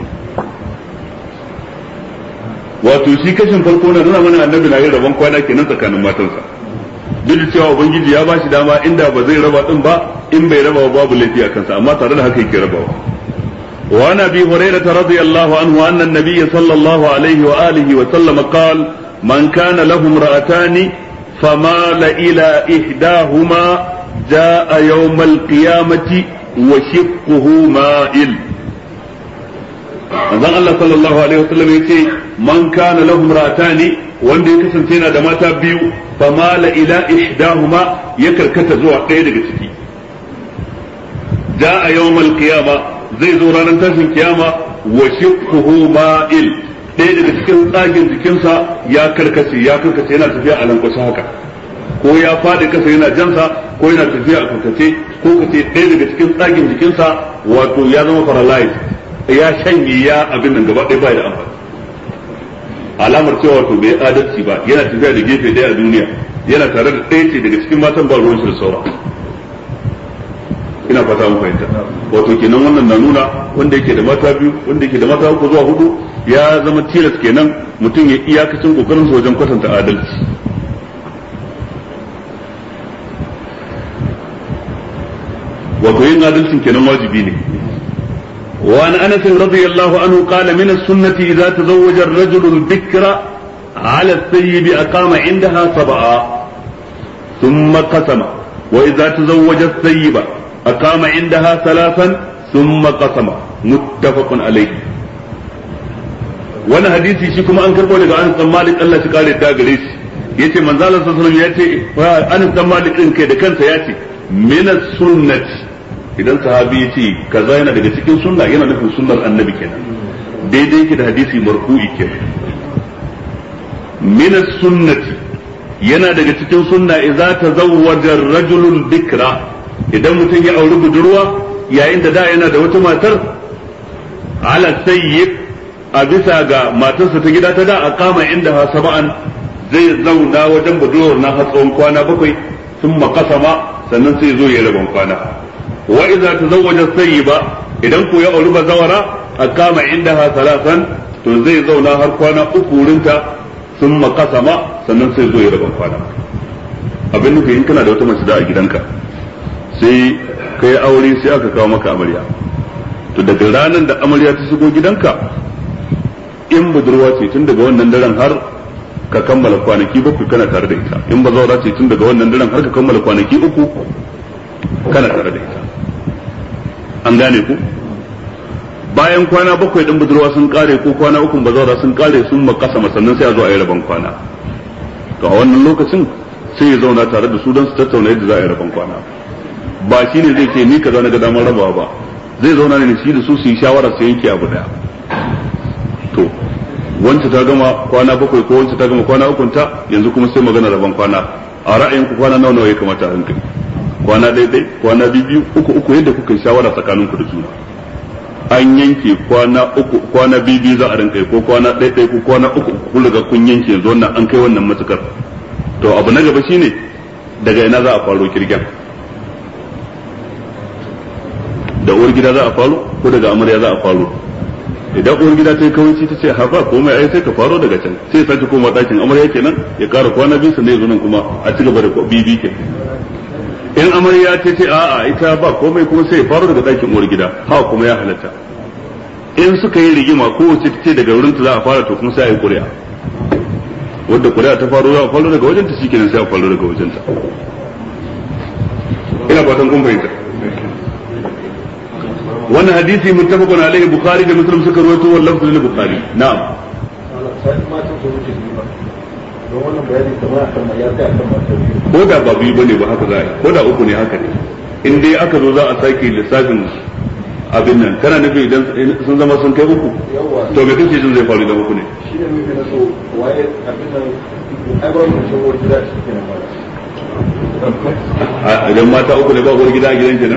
Wato shi kashin farko na nuna mana annabi na yin rabon kwana kenan tsakanin matansa, duk da cewa ubangiji ya bashi dama inda ba zai raba din ba, in bai raba babu laifi a kansa, amma tare da haka yake rabawa. Wa an Abi Hurairah radiyallahu anhu anna an-nabiy sallallahu alaihi wa alihi wa sallam qala man kana lahu imra'atani فمال إلى إحداهما جاء يوم القيامة وشقه مائل. manzon Allah sallallahu alaihi wasallam yace man kana lahum ra'atani wanda ya kasance yana da mata biyu famala ila ihdahuma ya karkata zuwa ɗaya daga ciki jaa yawmal qiyama zai zo ranar tashin kiyama wa shiqquhu ma'il ɗaya daga cikin tsagin jikinsa ya karkace yana tafiya a lankwashe haka ko ya faɗi kasa yana jansa ko yana tafiya a karkace ko kace ɗaya daga cikin tsagin jikinsa wato ya zama paralyzed ya shanye ya abin nan gaba ɗaya bai da amfani alamar cewa wato bai adalci ba yana tafiya da gefe ɗaya a duniya yana tare da ɗaya ce daga cikin matan ba ruwan shi da saura ina fata mun fahimta wato kenan wannan na nuna wanda yake da mata biyu wanda yake da mata uku zuwa hudu ya zama tilas kenan mutum ya iyakacin kokarin sa wajen kwatanta adalci wato yin adalcin kenan wajibi ne وعن انس رضي الله عنه قال من السنة اذا تزوج الرجل البكر على الثيب اقام عندها 7 ثم قسم واذا تزوج الثيب اقام عندها 3 ثم قسم متفق عليه wani hadisi shi kuma an karbo daga Anas bin Malik Allah shi kare da gare shi yace manzo Allah sallallahu alaihi wasallam yace Anas bin Malik din kai da kansa yace min as-sunnati idan sahabi ya ce kaza yana daga cikin sunna yana nufin sunnar annabi kenan daidai yake da hadisi marfu'i kenan min as-sunnati yana daga cikin sunna idza tazawwaja ar-rajulu bikra idan mutum ya auri budurwa yayin da yana da wata matar ala sayyid a bisa ga matarsa ta gida ta da aqama indaha 7 zai zauna wajen budurwar na har tsawon kwana 7 sun makasama sannan sai zo ya rabon kwana wa idza tazawwaja sayyiba idan ko ya auri bazawara aqama indaha 3 to zai zauna har kwana 3 wurinta thumma qasama sannan sai zo ya raban kwana abin nufi in kana da wata mace da a gidanka sai kai aure sai aka kawo maka amarya to daga ranar da amarya ta shigo gidanka in budurwa ce tun daga wannan daren har ka kammala kwanaki 7 kana tare da ita in bazawara ce tun daga wannan daren har ka kammala kwanaki 3 kana tare da ita an gane ku bayan kwana 7 din budurwa sun kare ko kwana 3 bazawara sun kare sun makasama sannan sai a zo a yi rabon kwana to a wannan lokacin sai ya zauna tare da su don su tattauna yadda za a yi rabon kwana ba shi ne zai ce ni kaza na ga damar rabawa ba zai zauna ne shi da su su yi shawara su yanke abu daya to wanda ta gama kwana 7 ko wanda ta gama kwana 3 ta yanzu kuma sai magana rabon kwana a ra'ayinku kwana nawa ya kamata a hankali kwana daidai kwana biyu uku yadda kuka shawara tsakaninku da juna an yanke kwana 3 kwana biyu za a rinka ko kwana daidai ko kwana 3 kun riga kun yanke yanzu wannan an kai wannan matukar to abu na gaba shine daga ina za a faro kirgen da uwar gida za a faro ko daga amarya za a faro idan uwar gida ta yi kawai ta ce hafa komai ai sai ka faro daga can sai ya sake koma dakin amarya kenan ya kara kwana biyu sannan ya zo nan kuma a ci gaba da bibi kenan in amarya ta ce a'a ita ba komai kuma sai ya faro daga dakin uwar gida ha kuma ya halatta in suka yi rigima kowace ta ce daga wurin ta za a fara to kuma sai a yi ƙuri'a wadda ƙuri'a ta faro za a faro daga wajenta shikenan sai a faro daga wajenta ina fatan kun fahimta wannan hadisi muttafaqun alaihi bukhari da muslim suka rawaito wal lafzu lil bukhari na'am ko da ba biyu bane ba haka za a ko da uku ne haka ne in dai aka zo za a sake lissafin abin nan kana nufi idan sun zama sun kai 3 to me kake jin zai faru idan 3 ne shi ne muke na so waye abin nan aibar mu shi wani gida shi kenan ba idan mata 3 ne ba wani gida a gidan kenan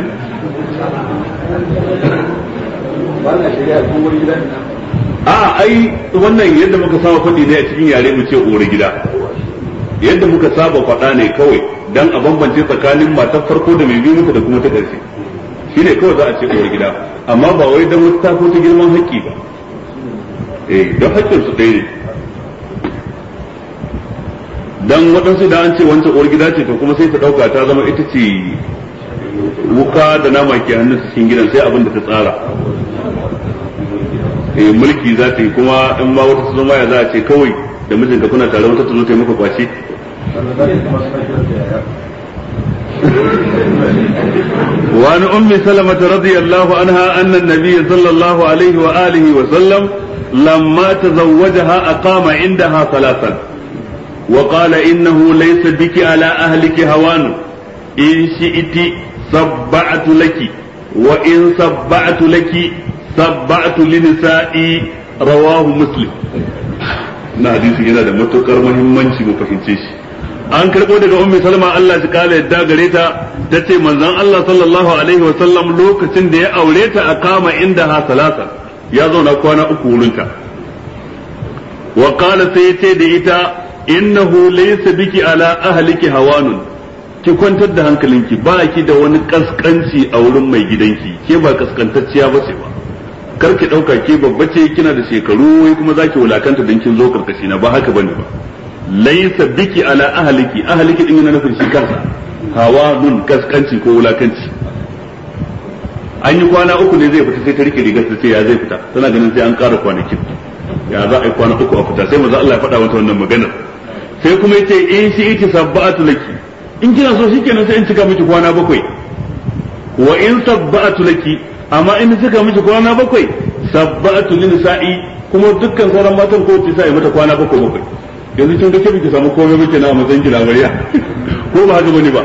ba na shari'a ko wani gida ai wannan yadda muka saba faɗi ne a cikin yare mu ce uwar gida yadda muka saba faɗa ne kawai dan a bambance tsakanin matar farko da mai biyu muka da kuma ta ƙarshe shine kawai za a ce uwar gida amma ba wai dan wata ko ta girman haƙƙi ba don haƙƙin su ɗaya ne dan waɗansu da an ce wancan uwar gida ce to kuma sai ta ɗauka ta zama ita ce wuka da nama ke hannun cikin gidan sai abin da ta tsara mulki za ta yi kuma in ma wata su ya za a ce kawai da mijinka kuna tare wata ta zo ta yi maka kwace وعن أم سلمة رضي الله عنها أن النبي صلى الله عليه وآله وسلم لما تزوجها أقام عندها ثلاثا وقال إنه ليس بك على أهلك هوان إن شئت صبعت لك وإن صبعت لك صبعت لنسائي رواه مسلم. na hadisi yana da matukar muhimmanci mu fahimce shi. An karɓo daga ummi salma Allah ta kala yadda gare ta tace manzon Allah sallallahu alaihi wa sallam lokacin da ya aure ta a kama inda ha salasa ya zauna kwana uku wurinta wa qala sai yace da ita innahu laysa biki ala ahliki hawanun ki kwantar da hankalinki ba ki da wani kaskanci a wurin mai gidanki ke ba kaskantacciya ba ce ba kar ki dauka ke babba ce kina da shekaru wai kuma zaki wulakanta dan kin zo karkashi na ba haka bane ba laysa biki ala ahliki din yana nufin shi kansa hawanun kaskanci ko wulakanci an yi kwana uku ne zai fita sai ta rike rigar sai ya zai fita tana ganin sai an ƙara kwanakin ya za a yi kwana uku a fita sai maza Allah ya faɗa mata wannan maganar sai kuma yace in shi iti sabba'atu laki in kina so shikenan sai in cika miki kwana bakwai wa in sabba'atu laki amma in cika miki kwana bakwai sabba'atu linisa'i kuma dukkan sauran matan ko ta sai mata kwana bakwai yanzu kin ga kike samu komai muke na matsayin ki labariya ko ba haka bane ba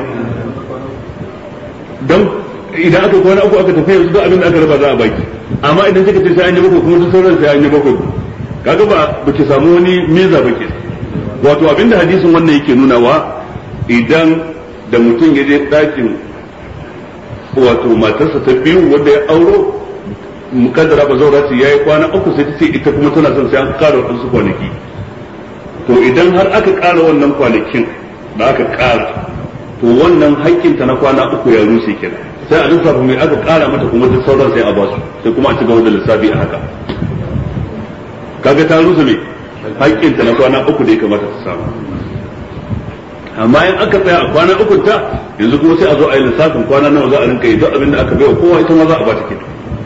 dan idan aka kwana uku aka tafi yanzu duk abin da aka raba za a baki amma idan kika ce sai an yi bakwai kuma duk sauran sai an yi bakwai kaga ba ki samu wani meza ba ke wato abinda hadisin wannan yake nunawa idan da mutum ya je ɗakin wato matarsa ta biyu wanda ya auro mukaddara ba zaura ce yayi kwana uku sai ta ce ita kuma tana son sai an ƙara wadansu kwanaki to idan har aka ƙara wannan kwanakin da aka ƙara to wannan haƙƙinta na kwana uku ya rushe kenan sai a lissafa mai aka ƙara mata kuma duk sauran sai a basu sai kuma a ci gaba da lissafi a haka kaga ta rusa mai haƙƙinta na kwana uku da ya kamata ta samu amma in aka tsaya a kwana uku ta yanzu kuma sai a zo a yi lissafin kwana nawa za a rinka yi duk abin da aka baiwa kowa ita ma za a bata kenan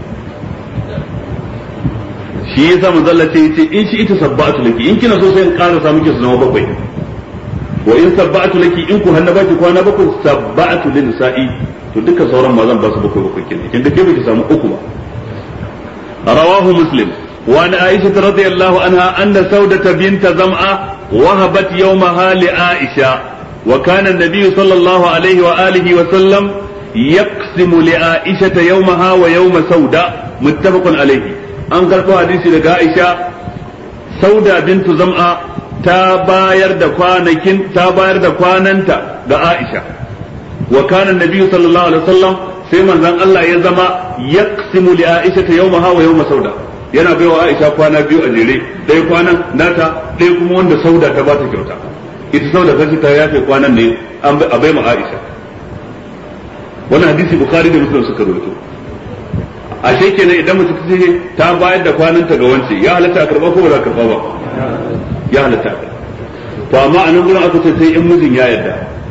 shi yasa manzo Allah ce yace in shi ita sabbatu laki in kina so sai in ƙara samu ki su zama bakwai wa in sabbatu laki in ku hanna baki kwana bakwai sabbatu lin nisa'i to duka sauran ma zan ba su bakwai kenan kin da ke baki samu uku ba rawahu muslim وعن عائشة رضي الله عنها أن سودة بنت زمعة وهبت يومها لعائشة وكان النبي صلى الله عليه وآله وسلم يقسم لعائشة يومها ويوم سودة متفق عليه أنقل حديث لك عائشة سودة بنت زمعة تاباير دقواننتا لعائشة وكان النبي صلى الله عليه وسلم سيما زن الله يزمع يقسم لعائشة يومها ويوم سودة yana bai wa Aisha kwana biyu a jere ɗaya kwanan nata ɗaya kuma wanda Sauda ta bata kyauta ita Sauda kace ta yafe kwanan ne a bai ma Aisha wannan hadisi Bukhari da Muslim suka rawaito ashe kenan idan mutum ce ta bayar da kwananta ga wance ya halatta a karba ko ba za karba ba ya halatta to amma a nan gurin aka ce sai in mijin ya yarda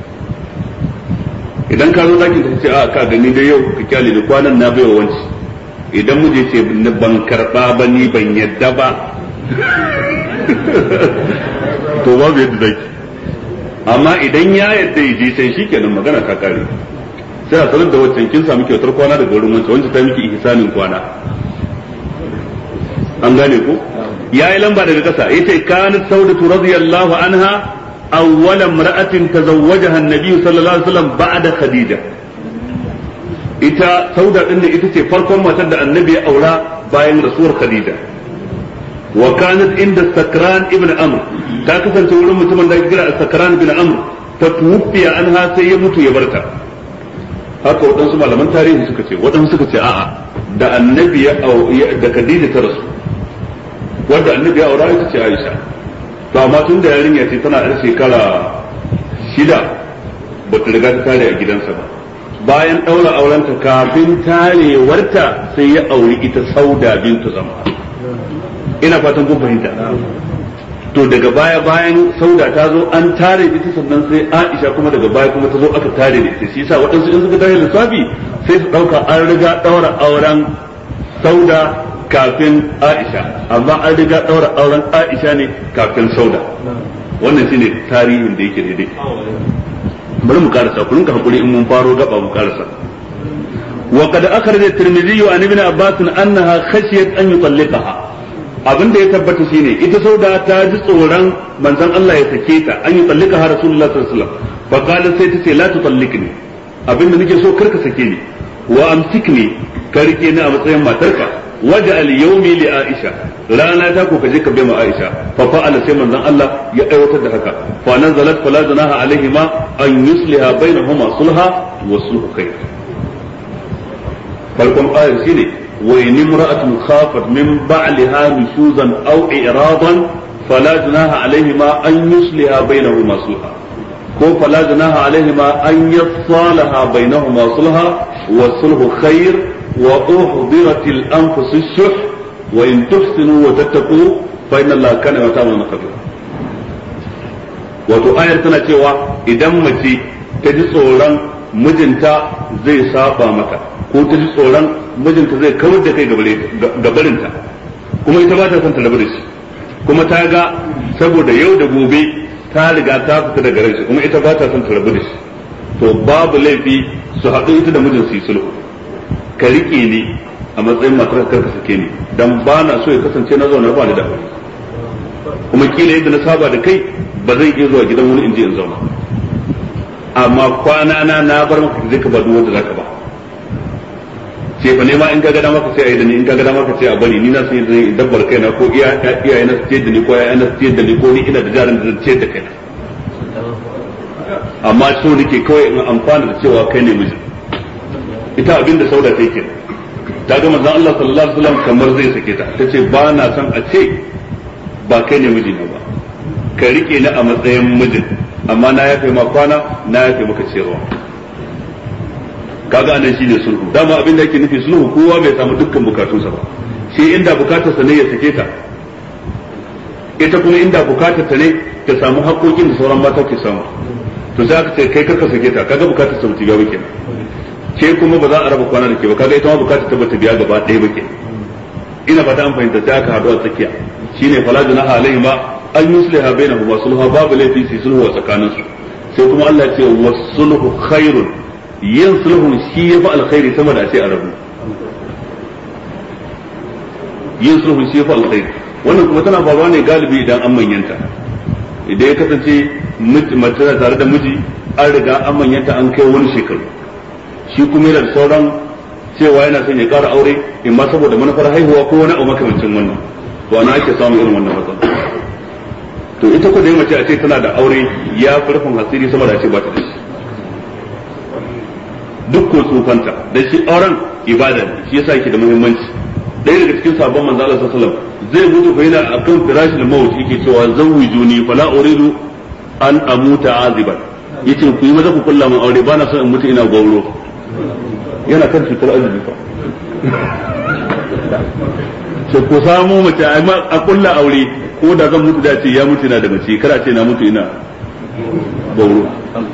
idan ka zo dakin ta ce a ka gani dai yau ka kyale da kwanan na bai wa wance idan muje ce ban karba ba ni ban yadda ba to babu yadda zai amma idan ya yadda ya je sai shikenan magana ta kare sai a sanar da waccan kin samu kyautar kwana daga wurin wancan ta miki ihsanin kwana an gane ko yayi lamba daga kasa yace kanat saudatu radiyallahu anha awwal imra'atin tazawwajaha an-nabi sallallahu alaihi wasallam ba'da khadija ita sauda din da ita ce farkon matar da annabi ya aura bayan rasuwar khadija wa kanat inda sakran ibn amr ta kasance wurin mutumin da kira sakran ibn amr fa tuwfiya anha sai ya mutu ya barta haka wadansu malaman tarihi suka ce wadansu suka ce a'a da annabi ya da khadija ta rasu wanda annabi ya aura ita ce aisha to amma tun da yarinya ce tana da shekara 6 ba ta riga ta tare a gidansa ba bayan ɗaura aurenta kafin tarewarta sai ya auri ita Sauda bintu Zam'a ina fatan kun fahimta to daga baya bayan Sauda ta zo an tare ita sannan sai Aisha kuma daga baya kuma ta zo aka tare da ita shi yasa waɗansu in suka tare lissafi sai su ɗauka an riga ɗaura auren Sauda kafin Aisha amma an riga ɗaura auren Aisha ne kafin Sauda wannan shine tarihin da yake daidai bari mu karasa ku rinka hakuri in mun faro gaba mu karasa wa qad akhraj at-tirmidhi an ibn abbas annaha khashiyat an yutalliqaha abin da ya tabbata shine ita sauda ta ji tsoron manzon Allah ya sake ta an yutalliqaha rasulullah sallallahu alaihi wasallam fa qala sai ta ce la tutalliqni abin da nake so karka sake ni wa amsikni ka rike ni a matsayin matarka waj'al yawmi li aisha rana ta ko kaje ka bai ma aisha fa fa'ala sai manzon Allah ya aiwatar da haka fa nazalat fala zanaha alaihima an yusliha bainahuma sulha wa sulhu khair farkon ayar shine wa in imra'atun khafat min ba'liha nushuzan aw i'radan fala zanaha alaihima an yusliha bainahuma sulha ko fala zanaha alaihima an yasalaha bainahuma sulha wa sulhu khair وأحضرت الأنفس الشح وإن تحسنوا وتتقوا فإن الله كان وتعالى خبيرا wato ayar tana cewa idan mace ta ji tsoron mijinta zai saba mata ko ta ji tsoron mijinta zai kawar da kai gabarinta kuma ita ba ta son ta rabu da shi kuma ta ga saboda yau da gobe ta riga ta fita daga ranshi kuma ita ba ta son ta rabu da shi to babu laifi su haɗu ita da mijin su yi sulhu ka rike ni a matsayin matar ka sake ni dan ba na so ya kasance na zauna ba ni da kuma kila yadda na saba da kai ba zan iya zuwa gidan wani inji in zauna amma kwana na bar maka zai ka ba duk wanda zaka ba ce fa ne ma in ka ga dama ka ce ayi da ni in ka ga dama ka ce a bari ni na sai zai dabbar kaina ko iyaye na su ce da ni ko iyaye na su ce da ni ko ni ina da jarin da zan ce da kaina amma so nake kawai in amfana da cewa kai ne miji ita abin da sauda take ta ga manzon Allah sallallahu alaihi wasallam kamar zai sake ta tace ba na son a ce ba kai ne miji ba ka rike ni a matsayin mijin amma na yafe ma kwana na yafe maka cewa kaga anan shine sulhu dama abin da yake nufi sulhu kowa bai samu dukkan bukatunsa ba shi inda bukatarsa ne ya sake ta ita kuma inda bukatarta ne ta samu haƙoƙin da sauran mata ke samu to sai aka ce kai karka sake ta kaga bukatar sa biya ba kenan ke kuma ba za a raba kwana da ke ba kaga ita ma bukatar ta bata biya gaba ɗaya ba kenan ina fata an fahimta sai aka haɗu a tsakiya shine fala junaha alaihi ma an yusliha bainahuma sulha babu laifi su sulhu a tsakaninsu sai kuma Allah ya ce wasulhu khairun yin sulhun shi yafi alkhairi sama da a ce a rabu yin sulhun shi yafi alkhairi wannan kuma tana faruwa ne galibi idan an manyanta idan ya kasance mace tare da miji an riga an manyanta an kai wani shekaru shi kuma yana da sauran cewa yana son ya ƙara aure in ma saboda manufar haihuwa ko wani abu makamancin wannan to ana ake samun irin wannan matsala to ita ko da mace a ce tana da aure ya furfin hasiri sama da ce ba ta da shi duk ko tsufanta da shi auren ibada ne shi yasa yake da muhimmanci ɗaya daga cikin sabon manzo Allah sallallahu alaihi wasallam zai mutu fa yana akan firashil maut yake cewa zawwijuni fala uridu an amuta aziban yace ku yi maza ku kulla mun aure bana son in mutu ina gauro yana kan cutar azumi fa sai ku samu mace a kulla aure ko da zan mutu da ce ya mutu ina da mace kar a ce na mutu ina gauro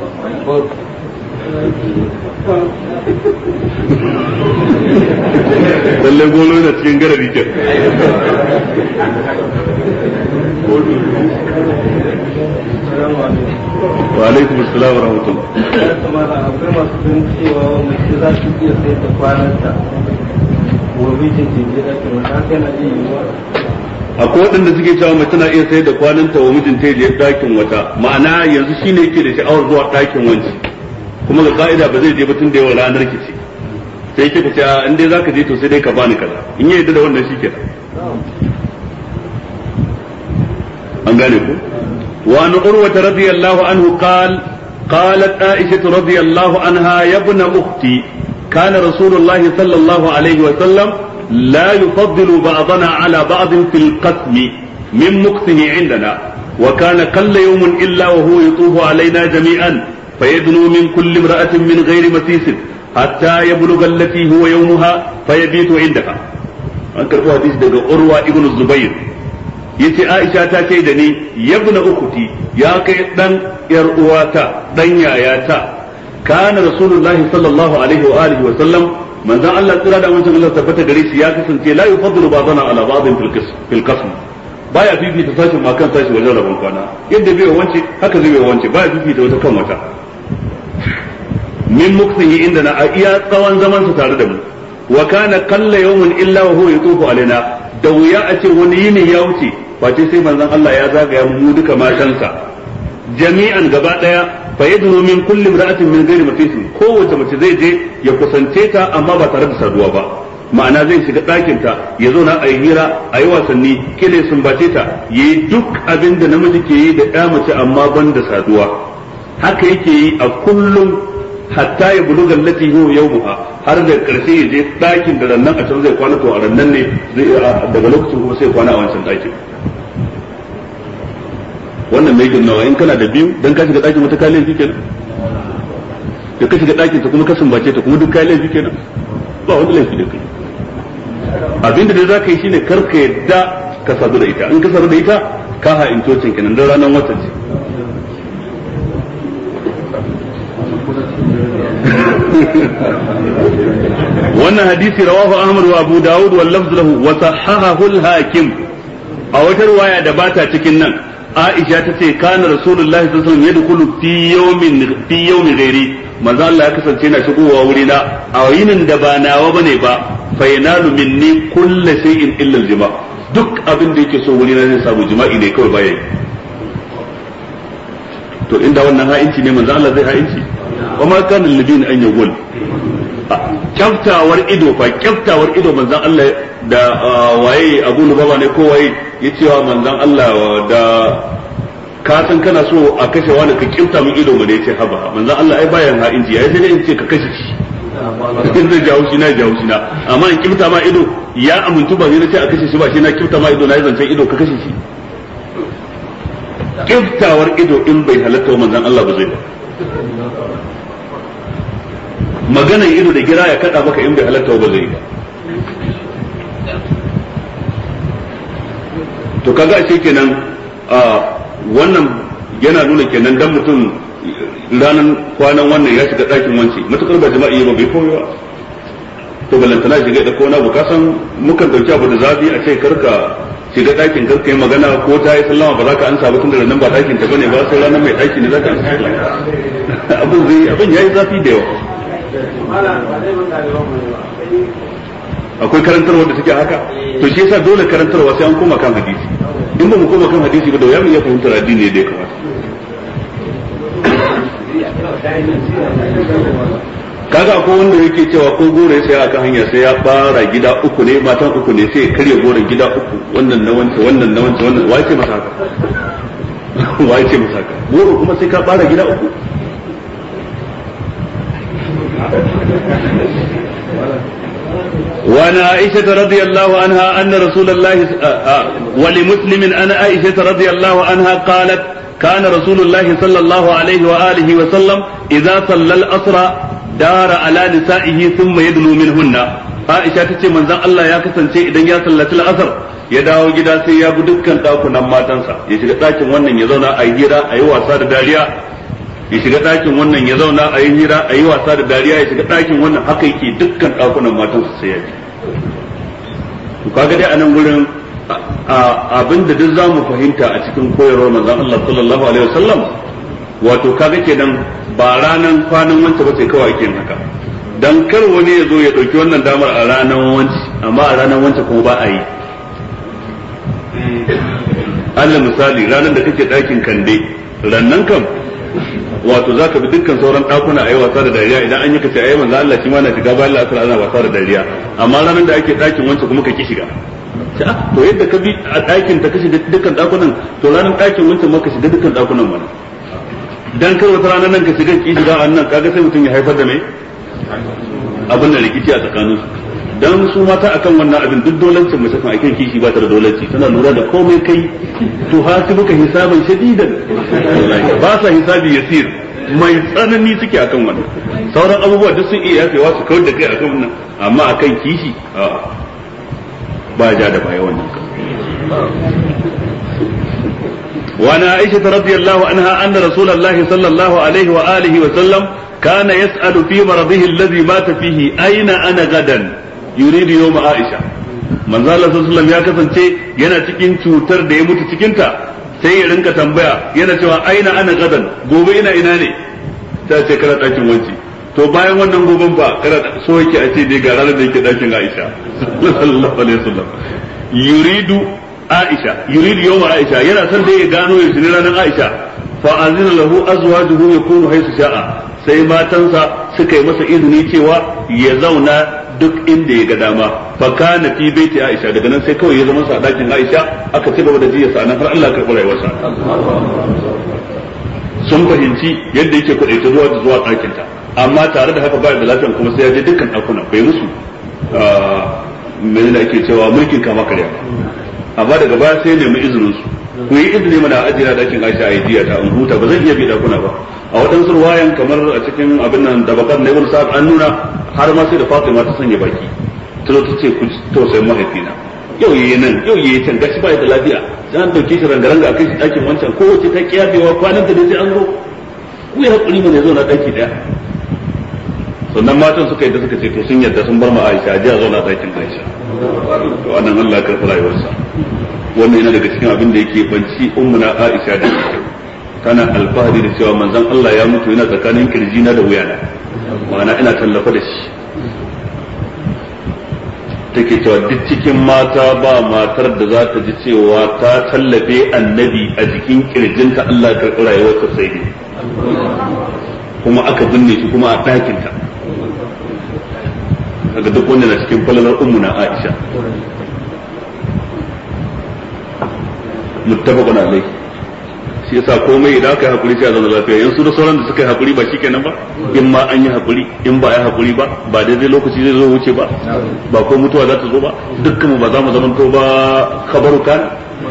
lallai golo na cikin garari ke wa alaikum assalam wa rahmatullah akwai masu ganin cewa mace za su iya sai da kwananta wa mijin jinje da kuma ta kai na iya yiwuwa akwai waɗanda suke cewa mace na iya sayar da kwananta wa mijinta ya je ɗakin wata ma'ana yanzu shine yake da sha'awar zuwa ɗakin wanci kuma ga ka'ida ba zai je ba tun da yawa ranar ki ce sai kika ce in dai zaka je to sai dai ka bani kaza in ya yadda da wannan shikenan an gane ku wa an urwa radiyallahu anhu qalat aisha radiyallahu anha ya ibn ukhti kana rasulullahi sallallahu alaihi wa sallam la yufaddilu ba'dana ala ba'd fil qasm min muqtihi indana wa kana qalla yawmin illa wa huwa yutufu alaina jami'an فيدنو من كل امرأة من غير مسيس حتى يبلغ التي هو يومها فيبيت عندها an karɓo hadisi daga urwa ibn zubair yace aisha ta ce da ni yabna ukuti ya kai dan yar uwata dan yayata kana rasulullahi sallallahu alaihi wa alihi wa sallam manzon Allah tsira da wancan Allah tabbata gare shi ya kasance la yufaddilu ba'dana ala ba'din fil qasm baya fifita sashin ma kan sashi wajen rabon kwana yadda bai wance haka zai bai wance baya fifita wata kan wata min muksihi inda na iya tsawon zaman su tare da mu wa kana qalla yawmun illa wa huwa yatufu alaina da wuya a ce wani yini ya wuce face sai manzon Allah ya zagaya mu duka matansa jami'an gaba daya fa yadnu min kulli imra'atin min ghairi mafisin kowace mace zai je ya kusance ta amma ba tare da saduwa ba ma'ana zai shiga ɗakin ta ya zauna a yi hira a yi wasanni kile sun bace ta yi duk abin da namiji ke yi da ɗaya mace amma ban da saduwa haka yake yi a kullum hatta ya buluga allati huwa yawmuha har da karshe ya je ɗakin da rannan a can zai kwana to a rannan ne daga lokacin kuma sai kwana a wancan ɗakin wannan mai nawa in kana da biyu dan ka shiga ɗakin wata kayan laifi kenan da ka shiga ɗakin ta kuma ka sumbace ta kuma duk kayan laifi kenan ba wani laifi da kai abinda dai zaka yi shine kar ka yadda ka sadu da ita in ka sadu da ita ka ha in tocin kenan dan ranar watan ce wannan hadisi rawahu Ahmad wa Abu Dawud wal lafz lahu wa sahahahu al-Hakim a wata riwaya da bata cikin nan Aisha tace kana Rasulullahi sallallahu alaihi wasallam yadkhulu fi yawmin ghairi manzo Allah ya kasance yana shigowa wuri na a yinin da ba nawa bane ba fa yanalu minni kullu shay'in illa al-jima duk abin da yake so wuri na zai samu jima'i ne kawai baya to inda wannan ha'inci ne manzo Allah zai ha'inci wa ma kana alladhina an yaqul kyaftawar ido manzon Allah da waye Abu Lubaba ne ko waye yace wa manzon Allah da ka san kana so a kashe wani ka kyafta min ido mu da yace haba manzon Allah ai bayan ha inji ai sai in ce ka kashe shi in zai jawo shi na amma in kyafta ma ido ya amintu ba zai ce a kashe shi ba shi na kyafta ma ido na yi zancen ido ka kashe shi kyaftawar ido in bai halatta manzon Allah ba zai ba maganan ido da gira ya kada maka in bai halatta ba zai ba to kaga ashe kenan wannan yana nuna kenan dan mutum ranan kwanan wannan ya shiga ɗakin wance matukar ba jama'i ba bai koyo ba to balantana shiga da kona bukasan mukan dauki abu da zafi a ce karka shiga ɗakin karka yi magana ko ta yi sallama ba za ka ansa ba tun da nan ba ɗakin ta bane ba sai ranar mai ɗaki ne za ka ansa abin ya yi zafi da yawa akwai karantarwa da take haka to shi yasa dole karantarwa sai an koma kan hadisi in ba mu koma kan hadisi ba da ya mu iya fahimtar addini da ya kamata kaga akwai wanda yake cewa ko gore sai aka hanya sai ya fara gida uku ne matan uku ne sai ya karya goren gida uku wannan na wance wannan na wance wannan wai ce masa haka wai ce masa haka goro kuma sai ka fara gida uku وعن عائشة رضي الله عنها أن رسول الله ولمسلم أن عائشة رضي الله عنها قالت كان رسول الله صلى الله عليه وآله وسلم إذا صلى الأسر دار على نسائه ثم يدنو منهن عائشة تتي من ذا الله يا كسن شيء إذا يا صلى الأسر يداو جدا سي يا بدكن داكو نما تنسى يشيغا داكن wannan ya zauna a hira a yi wasa da dariya ya shiga ɗakin wannan ya zauna a yi hira a yi wasa da dariya ya shiga ɗakin wannan haka yake dukkan ɗakunan matan su sai ya ji to kaga dai a nan gurin abin da duk zamu fahimta a cikin koyarwar manzon Allah sallallahu alaihi wasallam wato kaga kenan ba ranan kwanan wance ba sai kawai ake yin haka dan kar wani ya zo ya dauki wannan damar a ranan wance amma a ranan wance kuma ba a yi Allah misali ranan da kake ɗakin kande rannan kam wato zaka bi dukkan sauran dakuna ayi wasa da dariya idan an yi kace ayi manzo Allah shi ma na shiga bayan Allah ana wasa da dariya amma ranar da ake dakin wancan kuma ka ki shiga to yadda ka bi a dakin ta kashi dukkan dakunan to ranar dakin wancan ma ka shiga dukkan dakunan mana dan kar wata ranar nan ka shiga ki shiga annan kaga sai mutum ya haifar da mai abin da rikici a tsakanin su dan su mata akan wannan abin duk dolancin mace kan akan kishi ba ta da dolanci tana lura da komai kai to hasibuka hisaban shadidan ba sa hisabi yasir mai tsanani suke akan wannan sauran abubuwa duk sun iya yafewa su kawar da kai akan wannan amma akan kishi ba ja da baya wannan وعن عائشة رضي الله عنها أن رسول الله صلى الله عليه وآله وسلم كان يسأل في مرضه الذي مات فيه أين أنا غدا يريد يوم عائشة من ذا الله صلى الله عليه وسلم يا kasance yana cikin cutar da ya mutu cikin ta sai ya rinka tambaya yana cewa aina ana gadan gobe ina ne ta ce kana dakin wanci to bayan wannan goben fa kada so yake a ce dai ga ranar da yake dakin Aisha sallallahu alaihi wasallam yuridu yawma Aisha yana son dai ya gano yaushe ne ranar Aisha fa azina lahu azwajuhu yakunu haythu sha'a sai matansa suka yi masa izini cewa ya zauna duk inda ya ga dama fa kana fi baiti Aisha daga nan sai kawai ya zama sa dakin Aisha aka ci gaba da jiya sa nan har Allah ya karɓi rayuwarsa sun fahimci yadda yake kuɗaita zuwa ɗakin ta amma tare da haka ba da lafiyan kuma sai ya je dukkan ɗakuna bai musu menene ake cewa mulkin kama karya amma daga baya sai nemi izinin su ku yi izini mana ajira dakin Aisha a jiya ta in huta ba zan iya bi ɗakuna ba a waɗansu ruwayan kamar a cikin abin nan da bakar na ibn sa'ad an nuna har ma sai da Fatima ta sanya baki ta zo ta ce ku tausayin mahaifina yau yayi nan yau yayi can gashi ba da lafiya sai an dauke shi rangaranga a kai shi ɗakin wancan kowace ta kiyabewa kwanan ta da sai an zo ku yi hakuri mu ne zo na ɗaki ɗaya sannan matan suka yi da suka ce to sun yadda sun bar ma Aisha jiya zauna ɗakin Aisha to annan Allah ya karɓi rayuwarsa wannan yana daga cikin abin da yake banci ummuna Aisha da tana alfahari da cewa manzon Allah ya mutu yana tsakanin kirjina da wuyana ma'ana ina tallafa da shi take cewa duk cikin mata ba matar da za ta ji cewa ta tallafe annabi a jikin kirjinta Allah ya karɓi rayuwarsa sai ne kuma aka binne shi kuma a ɗakinta daga duk wanda na cikin falalar ummuna Aisha muttafaqun alayhi shi yasa komai idan aka yi hakuri sai a zama lafiya yanzu da sauran da suka yi hakuri ba shikenan ba in ma an yi hakuri in ba a yi hakuri ba ba daidai lokaci zai zo wuce ba ba ko mutuwa za ta zo ba dukkan mu ba za mu zamanto ba khabaru kan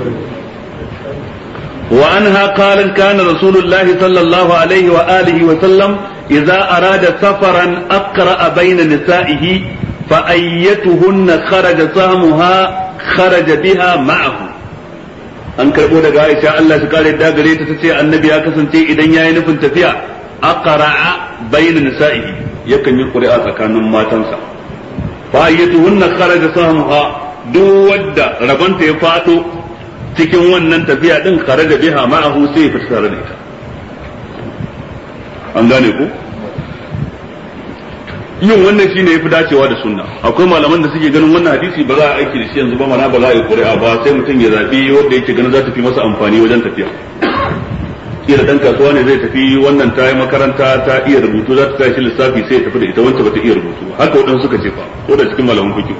wa anha qalat kana rasulullah sallallahu alaihi wa alihi wa sallam idza arada safaran aqra bayna nisa'ihi fa ayyatuhunna kharaja sahmuha kharaja biha ma'ahu an karbo daga Aisha Allah shi kare da gare ta tace annabi ya kasance idan yayi nufin tafiya aqra'a bayna nisa'ihi yakan yi qur'a tsakanin matansa fa ayyatuhunna kharaja sahmuha duk wadda rabanta ya fado cikin wannan tafiya din kharaja biha ma'ahu sai ya fita tare da ita an gane ku yin wannan shine yafi dacewa da sunna akwai malaman da suke ganin wannan hadisi ba za a aiki da shi yanzu ba mana ba za a yi ƙuri'a ba sai mutum ya zabi wanda yake ganin za ta fi masa amfani wajen tafiya kila dan kasuwa ne zai tafi wannan ta yi makaranta ta iya rubutu za ta tashi lissafi sai ya tafi da ita wancan ba ta iya rubutu haka wadansu suka ce fa ko da cikin malaman fiqh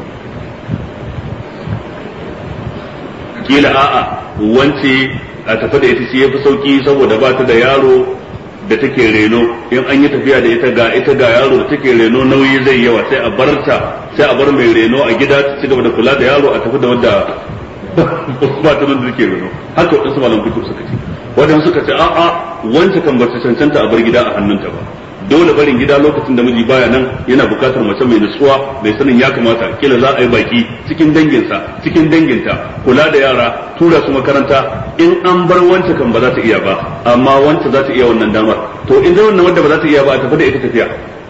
kila a'a wance a tafi da ita shi yafi sauki saboda ba ta da yaro da take reno in an yi tafiya da ita ga yaro da take reno nauyi zai yawa sai a bar mai reno a gida ta ci gaba da kula da yaro a tafi da wanda ba ta da take reno haka wadansu malam fiqh suka ce wadansu suka ce a'a wance kan ba ta cancanta a bar gida a hannunta ba dole barin gida lokacin da miji baya nan yana bukatar mace mai nutsuwa mai sanin ya kamata kila za a yi baki cikin danginta kula da yara tura su makaranta in an bar wance kan ba za ta iya ba amma wance za ta iya wannan damar to in da wannan wanda ba za ta iya ba a tafi da ita tafiya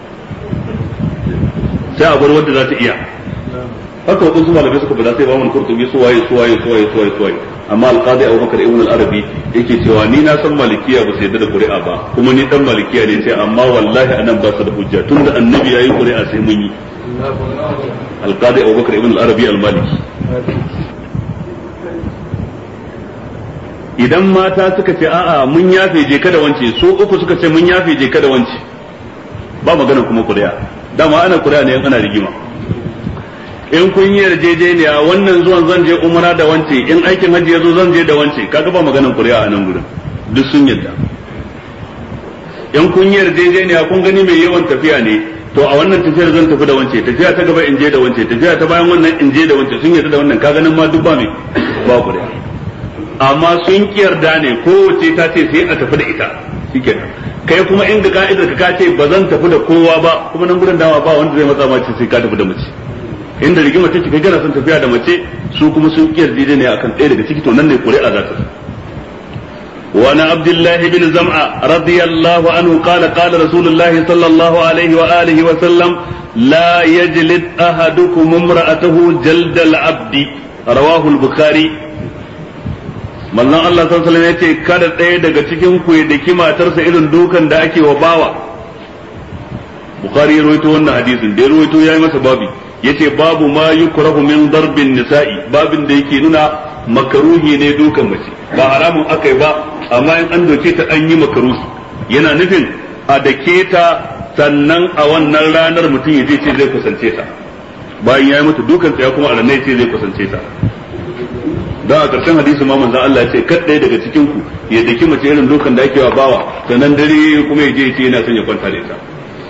sai a bar wanda za ta iya haka wadansu malamai suka bada sai ba mun kurtubi su waye amma alqadi Abubakar ibn al-Arabi yake cewa ni na san malikiya ba su yadda da ƙuri'a ba kuma ni dan malikiya ne sai amma wallahi anan ba su da hujja tunda annabi yayi ƙuri'a sai mun yi alqadi Abubakar ibn al-Arabi al-Maliki idan mata suka ce a'a mun yafe je kada wance su uku suka ce mun yafe je kada wance ba magana kuma ƙuri'a dama ana ƙuri'a ne ana rigima in kun yi yarjejeniya wannan zuwan zan je umara da wance in aikin hajji yazo zan je da wance kaga ba maganar ƙuri'a a nan gurin duk sun yadda in kun yi yarjejeniya kun gani mai yawan tafiya ne to a wannan tafiyar zan tafi da wance tafiya ta gaba in je da wance tafiya ta bayan wannan in je da wance sun yarda da wannan kaga nan ma duk ba mai ba ƙuri'a amma sun yarda ne kowace ta ce sai a tafi da ita shikenan kai kuma inda ka'idar ka ce ba zan tafi da kowa ba kuma nan gurin dama ba wanda zai matsa ma ce sai ka tafi da mace inda rigima take kai kana son tafiya da mace su kuma sun kiyar dide ne akan ɗaya daga ciki to nan ne ƙuri'a za ta wa na abdullahi bin zam'a radiyallahu anhu qala rasulullahi sallallahu alaihi wa alihi wa sallam la yajlid ahadukum imra'atahu jaldal abdi rawahu al-bukhari manzon Allah sallallahu alaihi wasallam yace kada ɗaya daga cikin ku ya daki matarsa irin dukan da ake wa bawa bukhari ya rawaito wannan hadisin da ya rawaito yayi masa babi yace babu ma yukrahu min darbin nisa'i babin da yake nuna makaruhi ne dukan mace ba haramun akai ba amma in an doke ta an yi makaruhi yana nufin a dake ta sannan a wannan ranar mutum ya je ce zai kusance ta bayan ya yi mata dukan ya kuma a ranar ya ce zai kusance ta da a ƙarshen hadisi ma manzo Allah ya ce kadai daga cikin ku ya daki mace irin dukan da ake wa bawa sannan dare kuma ya je ya ce yana son ya kwanta da ita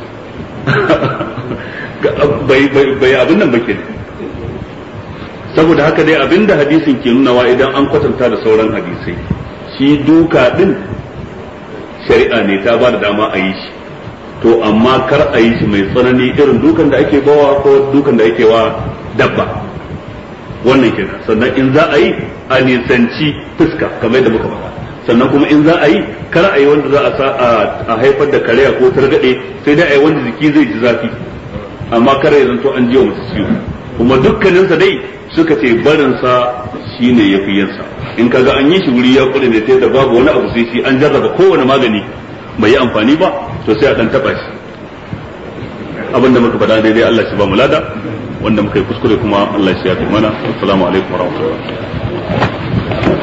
bai abin nan bake saboda haka dai abinda hadisin ke nunawa idan an kwatanta da sauran hadisai shi duka din shari'a ne ta ba da dama a yi shi to amma kar a yi shi mai tsanani irin dukan da ake bawa ko dukan da ake wa dabba wannan kenan sannan in za a yi a nisanci fuska kamar yadda muka faɗa sannan kuma in za a yi kar a yi wanda za a sa a haifar da kariya ko targaɗe sai dai a yi wanda jiki zai ji zafi amma kar ya zanto an jiwa musu ciwo kuma dukkaninsa dai suka ce barinsa shine yafi yansa in kaga an yi shi wuri ya kuɗe ne sai da babu wani abu sai shi an jarraba kowane magani bai yi amfani ba to sai a dan taba shi abinda muka faɗa daidai Allah shi ba mu lada wanda muka yi kuskure kuma Allah shi ya kai mana assalamu alaikum warahmatullahi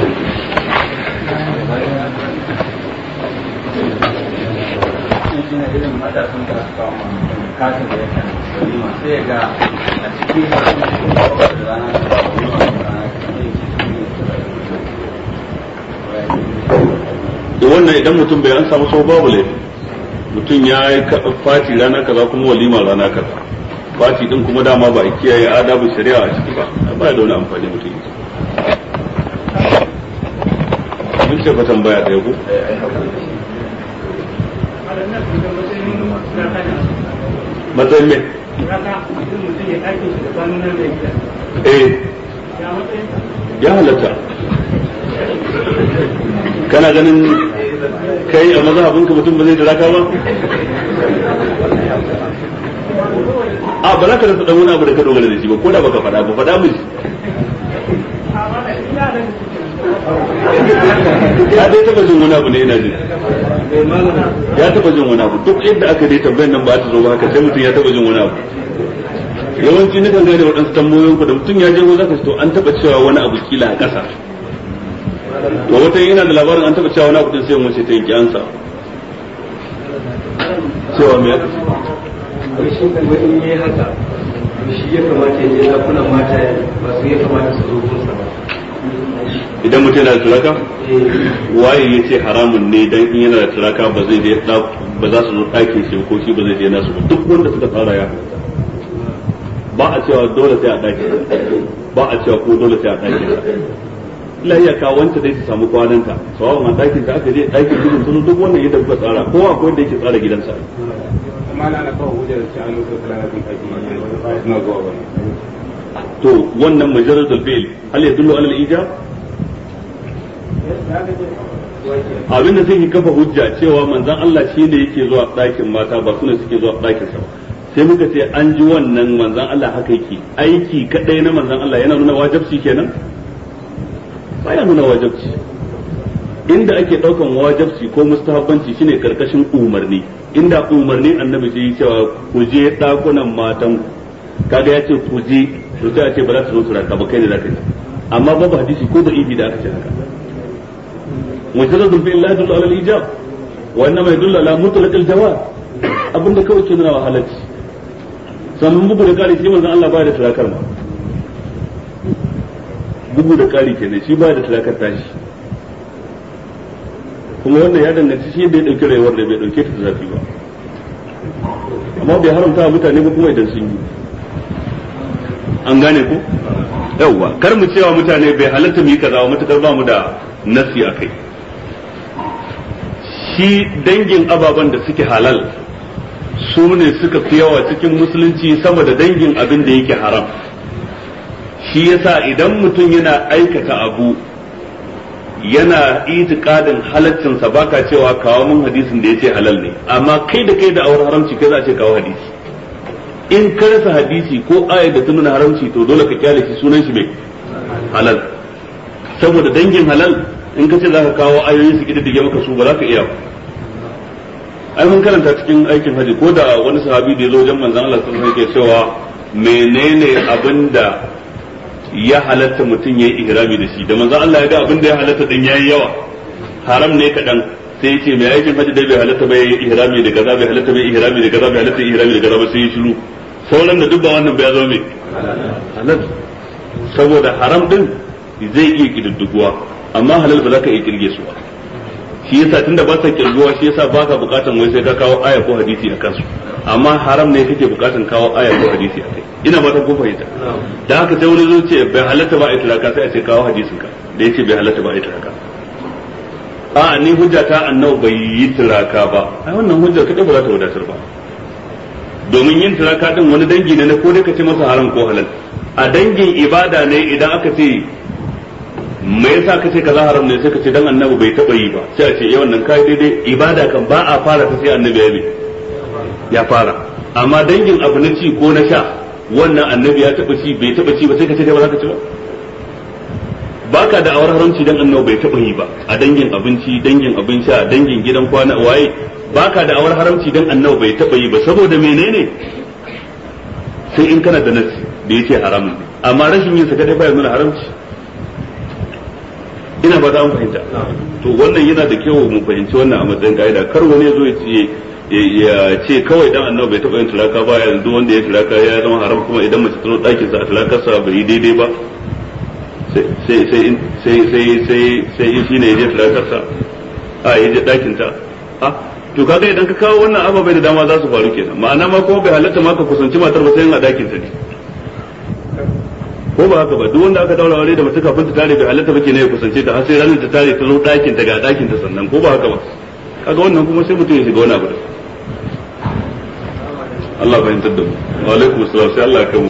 da wannan idan mutum bai an samu sau babu laifi mutum ya yi fati rana kaza kuma walima rana kaza fati din kuma dama ba a kiyaye adabin shari'a a ciki ba da wani amfani mutum yi mun ce fatan baya ɗaya ku matsayin me ya halatta kana ganin kai a mazhabinka mutum ba zai da raka ba a ba za ka rasa dan wani abu da ka dogara da shi ba ko da baka faɗa ba faɗa miji ya dai taba jin wani abu ne ina jin ya taba jin wani abu duk yadda aka dai tambayar nan ba ta zo ba haka sai mutum ya taba jin wani abu yawanci na kan gane waɗansu tambayoyin ku da mutum ya je za ka to an taba cewa wani abu kila a ƙasa to wata yana da labarin an taba cewa wani abu din sai mun ce ta yanki ansa cewa me aka ce shi kan wani ne haka shi ya kamata ya je zakunan mata ba su ya kamata su zo kunsa ba idan mutum yana da turaka waye ya ce haramun ne dan in yana da turaka ba zai je ba za su zo ɗakin shi ko shi ba zai je nasu ba duk wanda suka tsara ya ba a cewa dole sai a ɗakin ba a cewa ko dole sai a ɗakin lahiya ka wanda dai su samu kwananta sawa a ɗakin ta aka je ɗakin gudun sun duk wannan yadda kuka tsara kowa akwai wanda yake tsara gidansa to wannan majaradul fi'l hal yadullu ala al-ijab abinda zai kafa hujja cewa manzon Allah shine yake zuwa ɗakin mata ba sune suke zuwa ɗakin sa sai muka ce an ji wannan manzon Allah haka yake aiki kadai na manzon Allah yana nuna wajibci kenan baya nuna wajibci inda ake daukan wajibci ko mustahabbanci shine karkashin umarni inda umarni annabi sai cewa ku je dakunan matan kaga ya ce ku je to sai a ce ba za ta zo turaka ba kai ne zaka yi amma babu hadisi ko da ibi da aka ce haka mujarradun fi Allah dullu ala al-ijab wa innama yadullu ala mutlaq al-jawab abinda kawai ke nuna wahalarci sannan bugu da kari shi manzon Allah baya da turakar ma bugu da kari kenan shi baya da turakar tashi kuma wannan ya danganci shi da ya dauki rayuwar da bai dauke ta zafi ba amma bai haramta wa mutane ba kuma idan sun yi an gane ko yawwa kar mu cewa mutane bai halatta mu yi kaza wa matakar ba mu da nasi akai shi dangin ababen da suke halal su ne suka fi yawa cikin musulunci sama da dangin abin da yake haram shi yasa idan mutum yana aikata abu yana itikadin halaccinsa baka cewa kawo mun hadisin da yace halal ne amma kai da kai da awar haramci kai za a ce kawo hadisi in ka rasa hadisi ko ayat da ta nuna haramci to dole ka kyale shi sunan shi mai halal saboda dangin halal in ka ce za ka kawo ayoyi su kididdige maka su ba za ka iya ai mun karanta cikin aikin haji ko da wani sahabi da ya zo wajen manzon Allah sallallahu alaihi wasallam yake cewa menene abinda ya halatta mutum yayi ihrami da shi da manzon Allah ya ga abinda ya halatta din yayi yawa haram ne kadan sai ya ce mai aikin haji dai bai halatta bai ihrami da kaza bai halatta bai ihrami da kaza bai halatta ihrami da kaza ba sai ya shiru sauran da duk ba wannan bai zo mai halal saboda haram din zai iya kididduguwa amma halal ba za ka iya kirge su ba shi yasa tunda ba sa kirguwa shi yasa ba ka bukatan wai sai ka kawo aya ko hadisi a kansu amma haram ne kake bukatan kawo aya ko hadisi a kai ina ba ta kun fahimta da haka sai wani zo ce bai halatta ba a itlaka sai a ce kawo hadisin ka da yace bai halatta ba a itlaka a ni hujja ta annabi bai yi tilaka ba ai wannan hujjar kadai ba za ta wadatar ba domin yin tilaka din wani dangi ne na ko dai ka ce masa haram ko halal a dangin ibada ne idan aka ce me yasa ka ce kaza haram ne sai ka ce dan annabi bai taba yi ba sai a ce wannan kai daidai ibada kan ba a fara ta sai annabi ya fara amma dangin abu na ci ko na sha wannan annabi ya taba ci bai taba ci ba sai ka ce kai ba za ka ci ba baka da awar haramci dan annabi bai taba yi ba a dangin abinci dangin abin sha dangin gidan kwana waye baka da awar haramci dan annabi bai taba yi ba saboda menene sai in kana da nasi da yace haramun amma rashin yin sa kadai ba ya nuna haramci ina ba za mu fahimta to wannan yana da kyau mu fahimci wannan a matsayin kaida kar wani ya zo ya ce kawai dan annabi bai taba yin tulaka ba yanzu wanda ya tulaka ya zama haram kuma idan mace ta zo dakin sa a tulakarsa bai yi daidai ba sai shi ne ya je tulakarsa a ya je dakin ta to kaga idan ka kawo wannan ababai da dama za su faru kenan ma'ana ma kuma bai halatta ma ka kusanci matar ba sai yin a dakin ta ne ko ba haka ba duk wanda aka daura aure da mace kafin ta tare bai halatta ba kenan ya kusance ta har sai ranar ta tare ta zo dakin ta ga dakin ta sannan ko ba haka ba kaga wannan kuma sai mutum ya shiga wani abu da Allah fahimtar da mu wa alaikum assalam sai Allah ya kai mu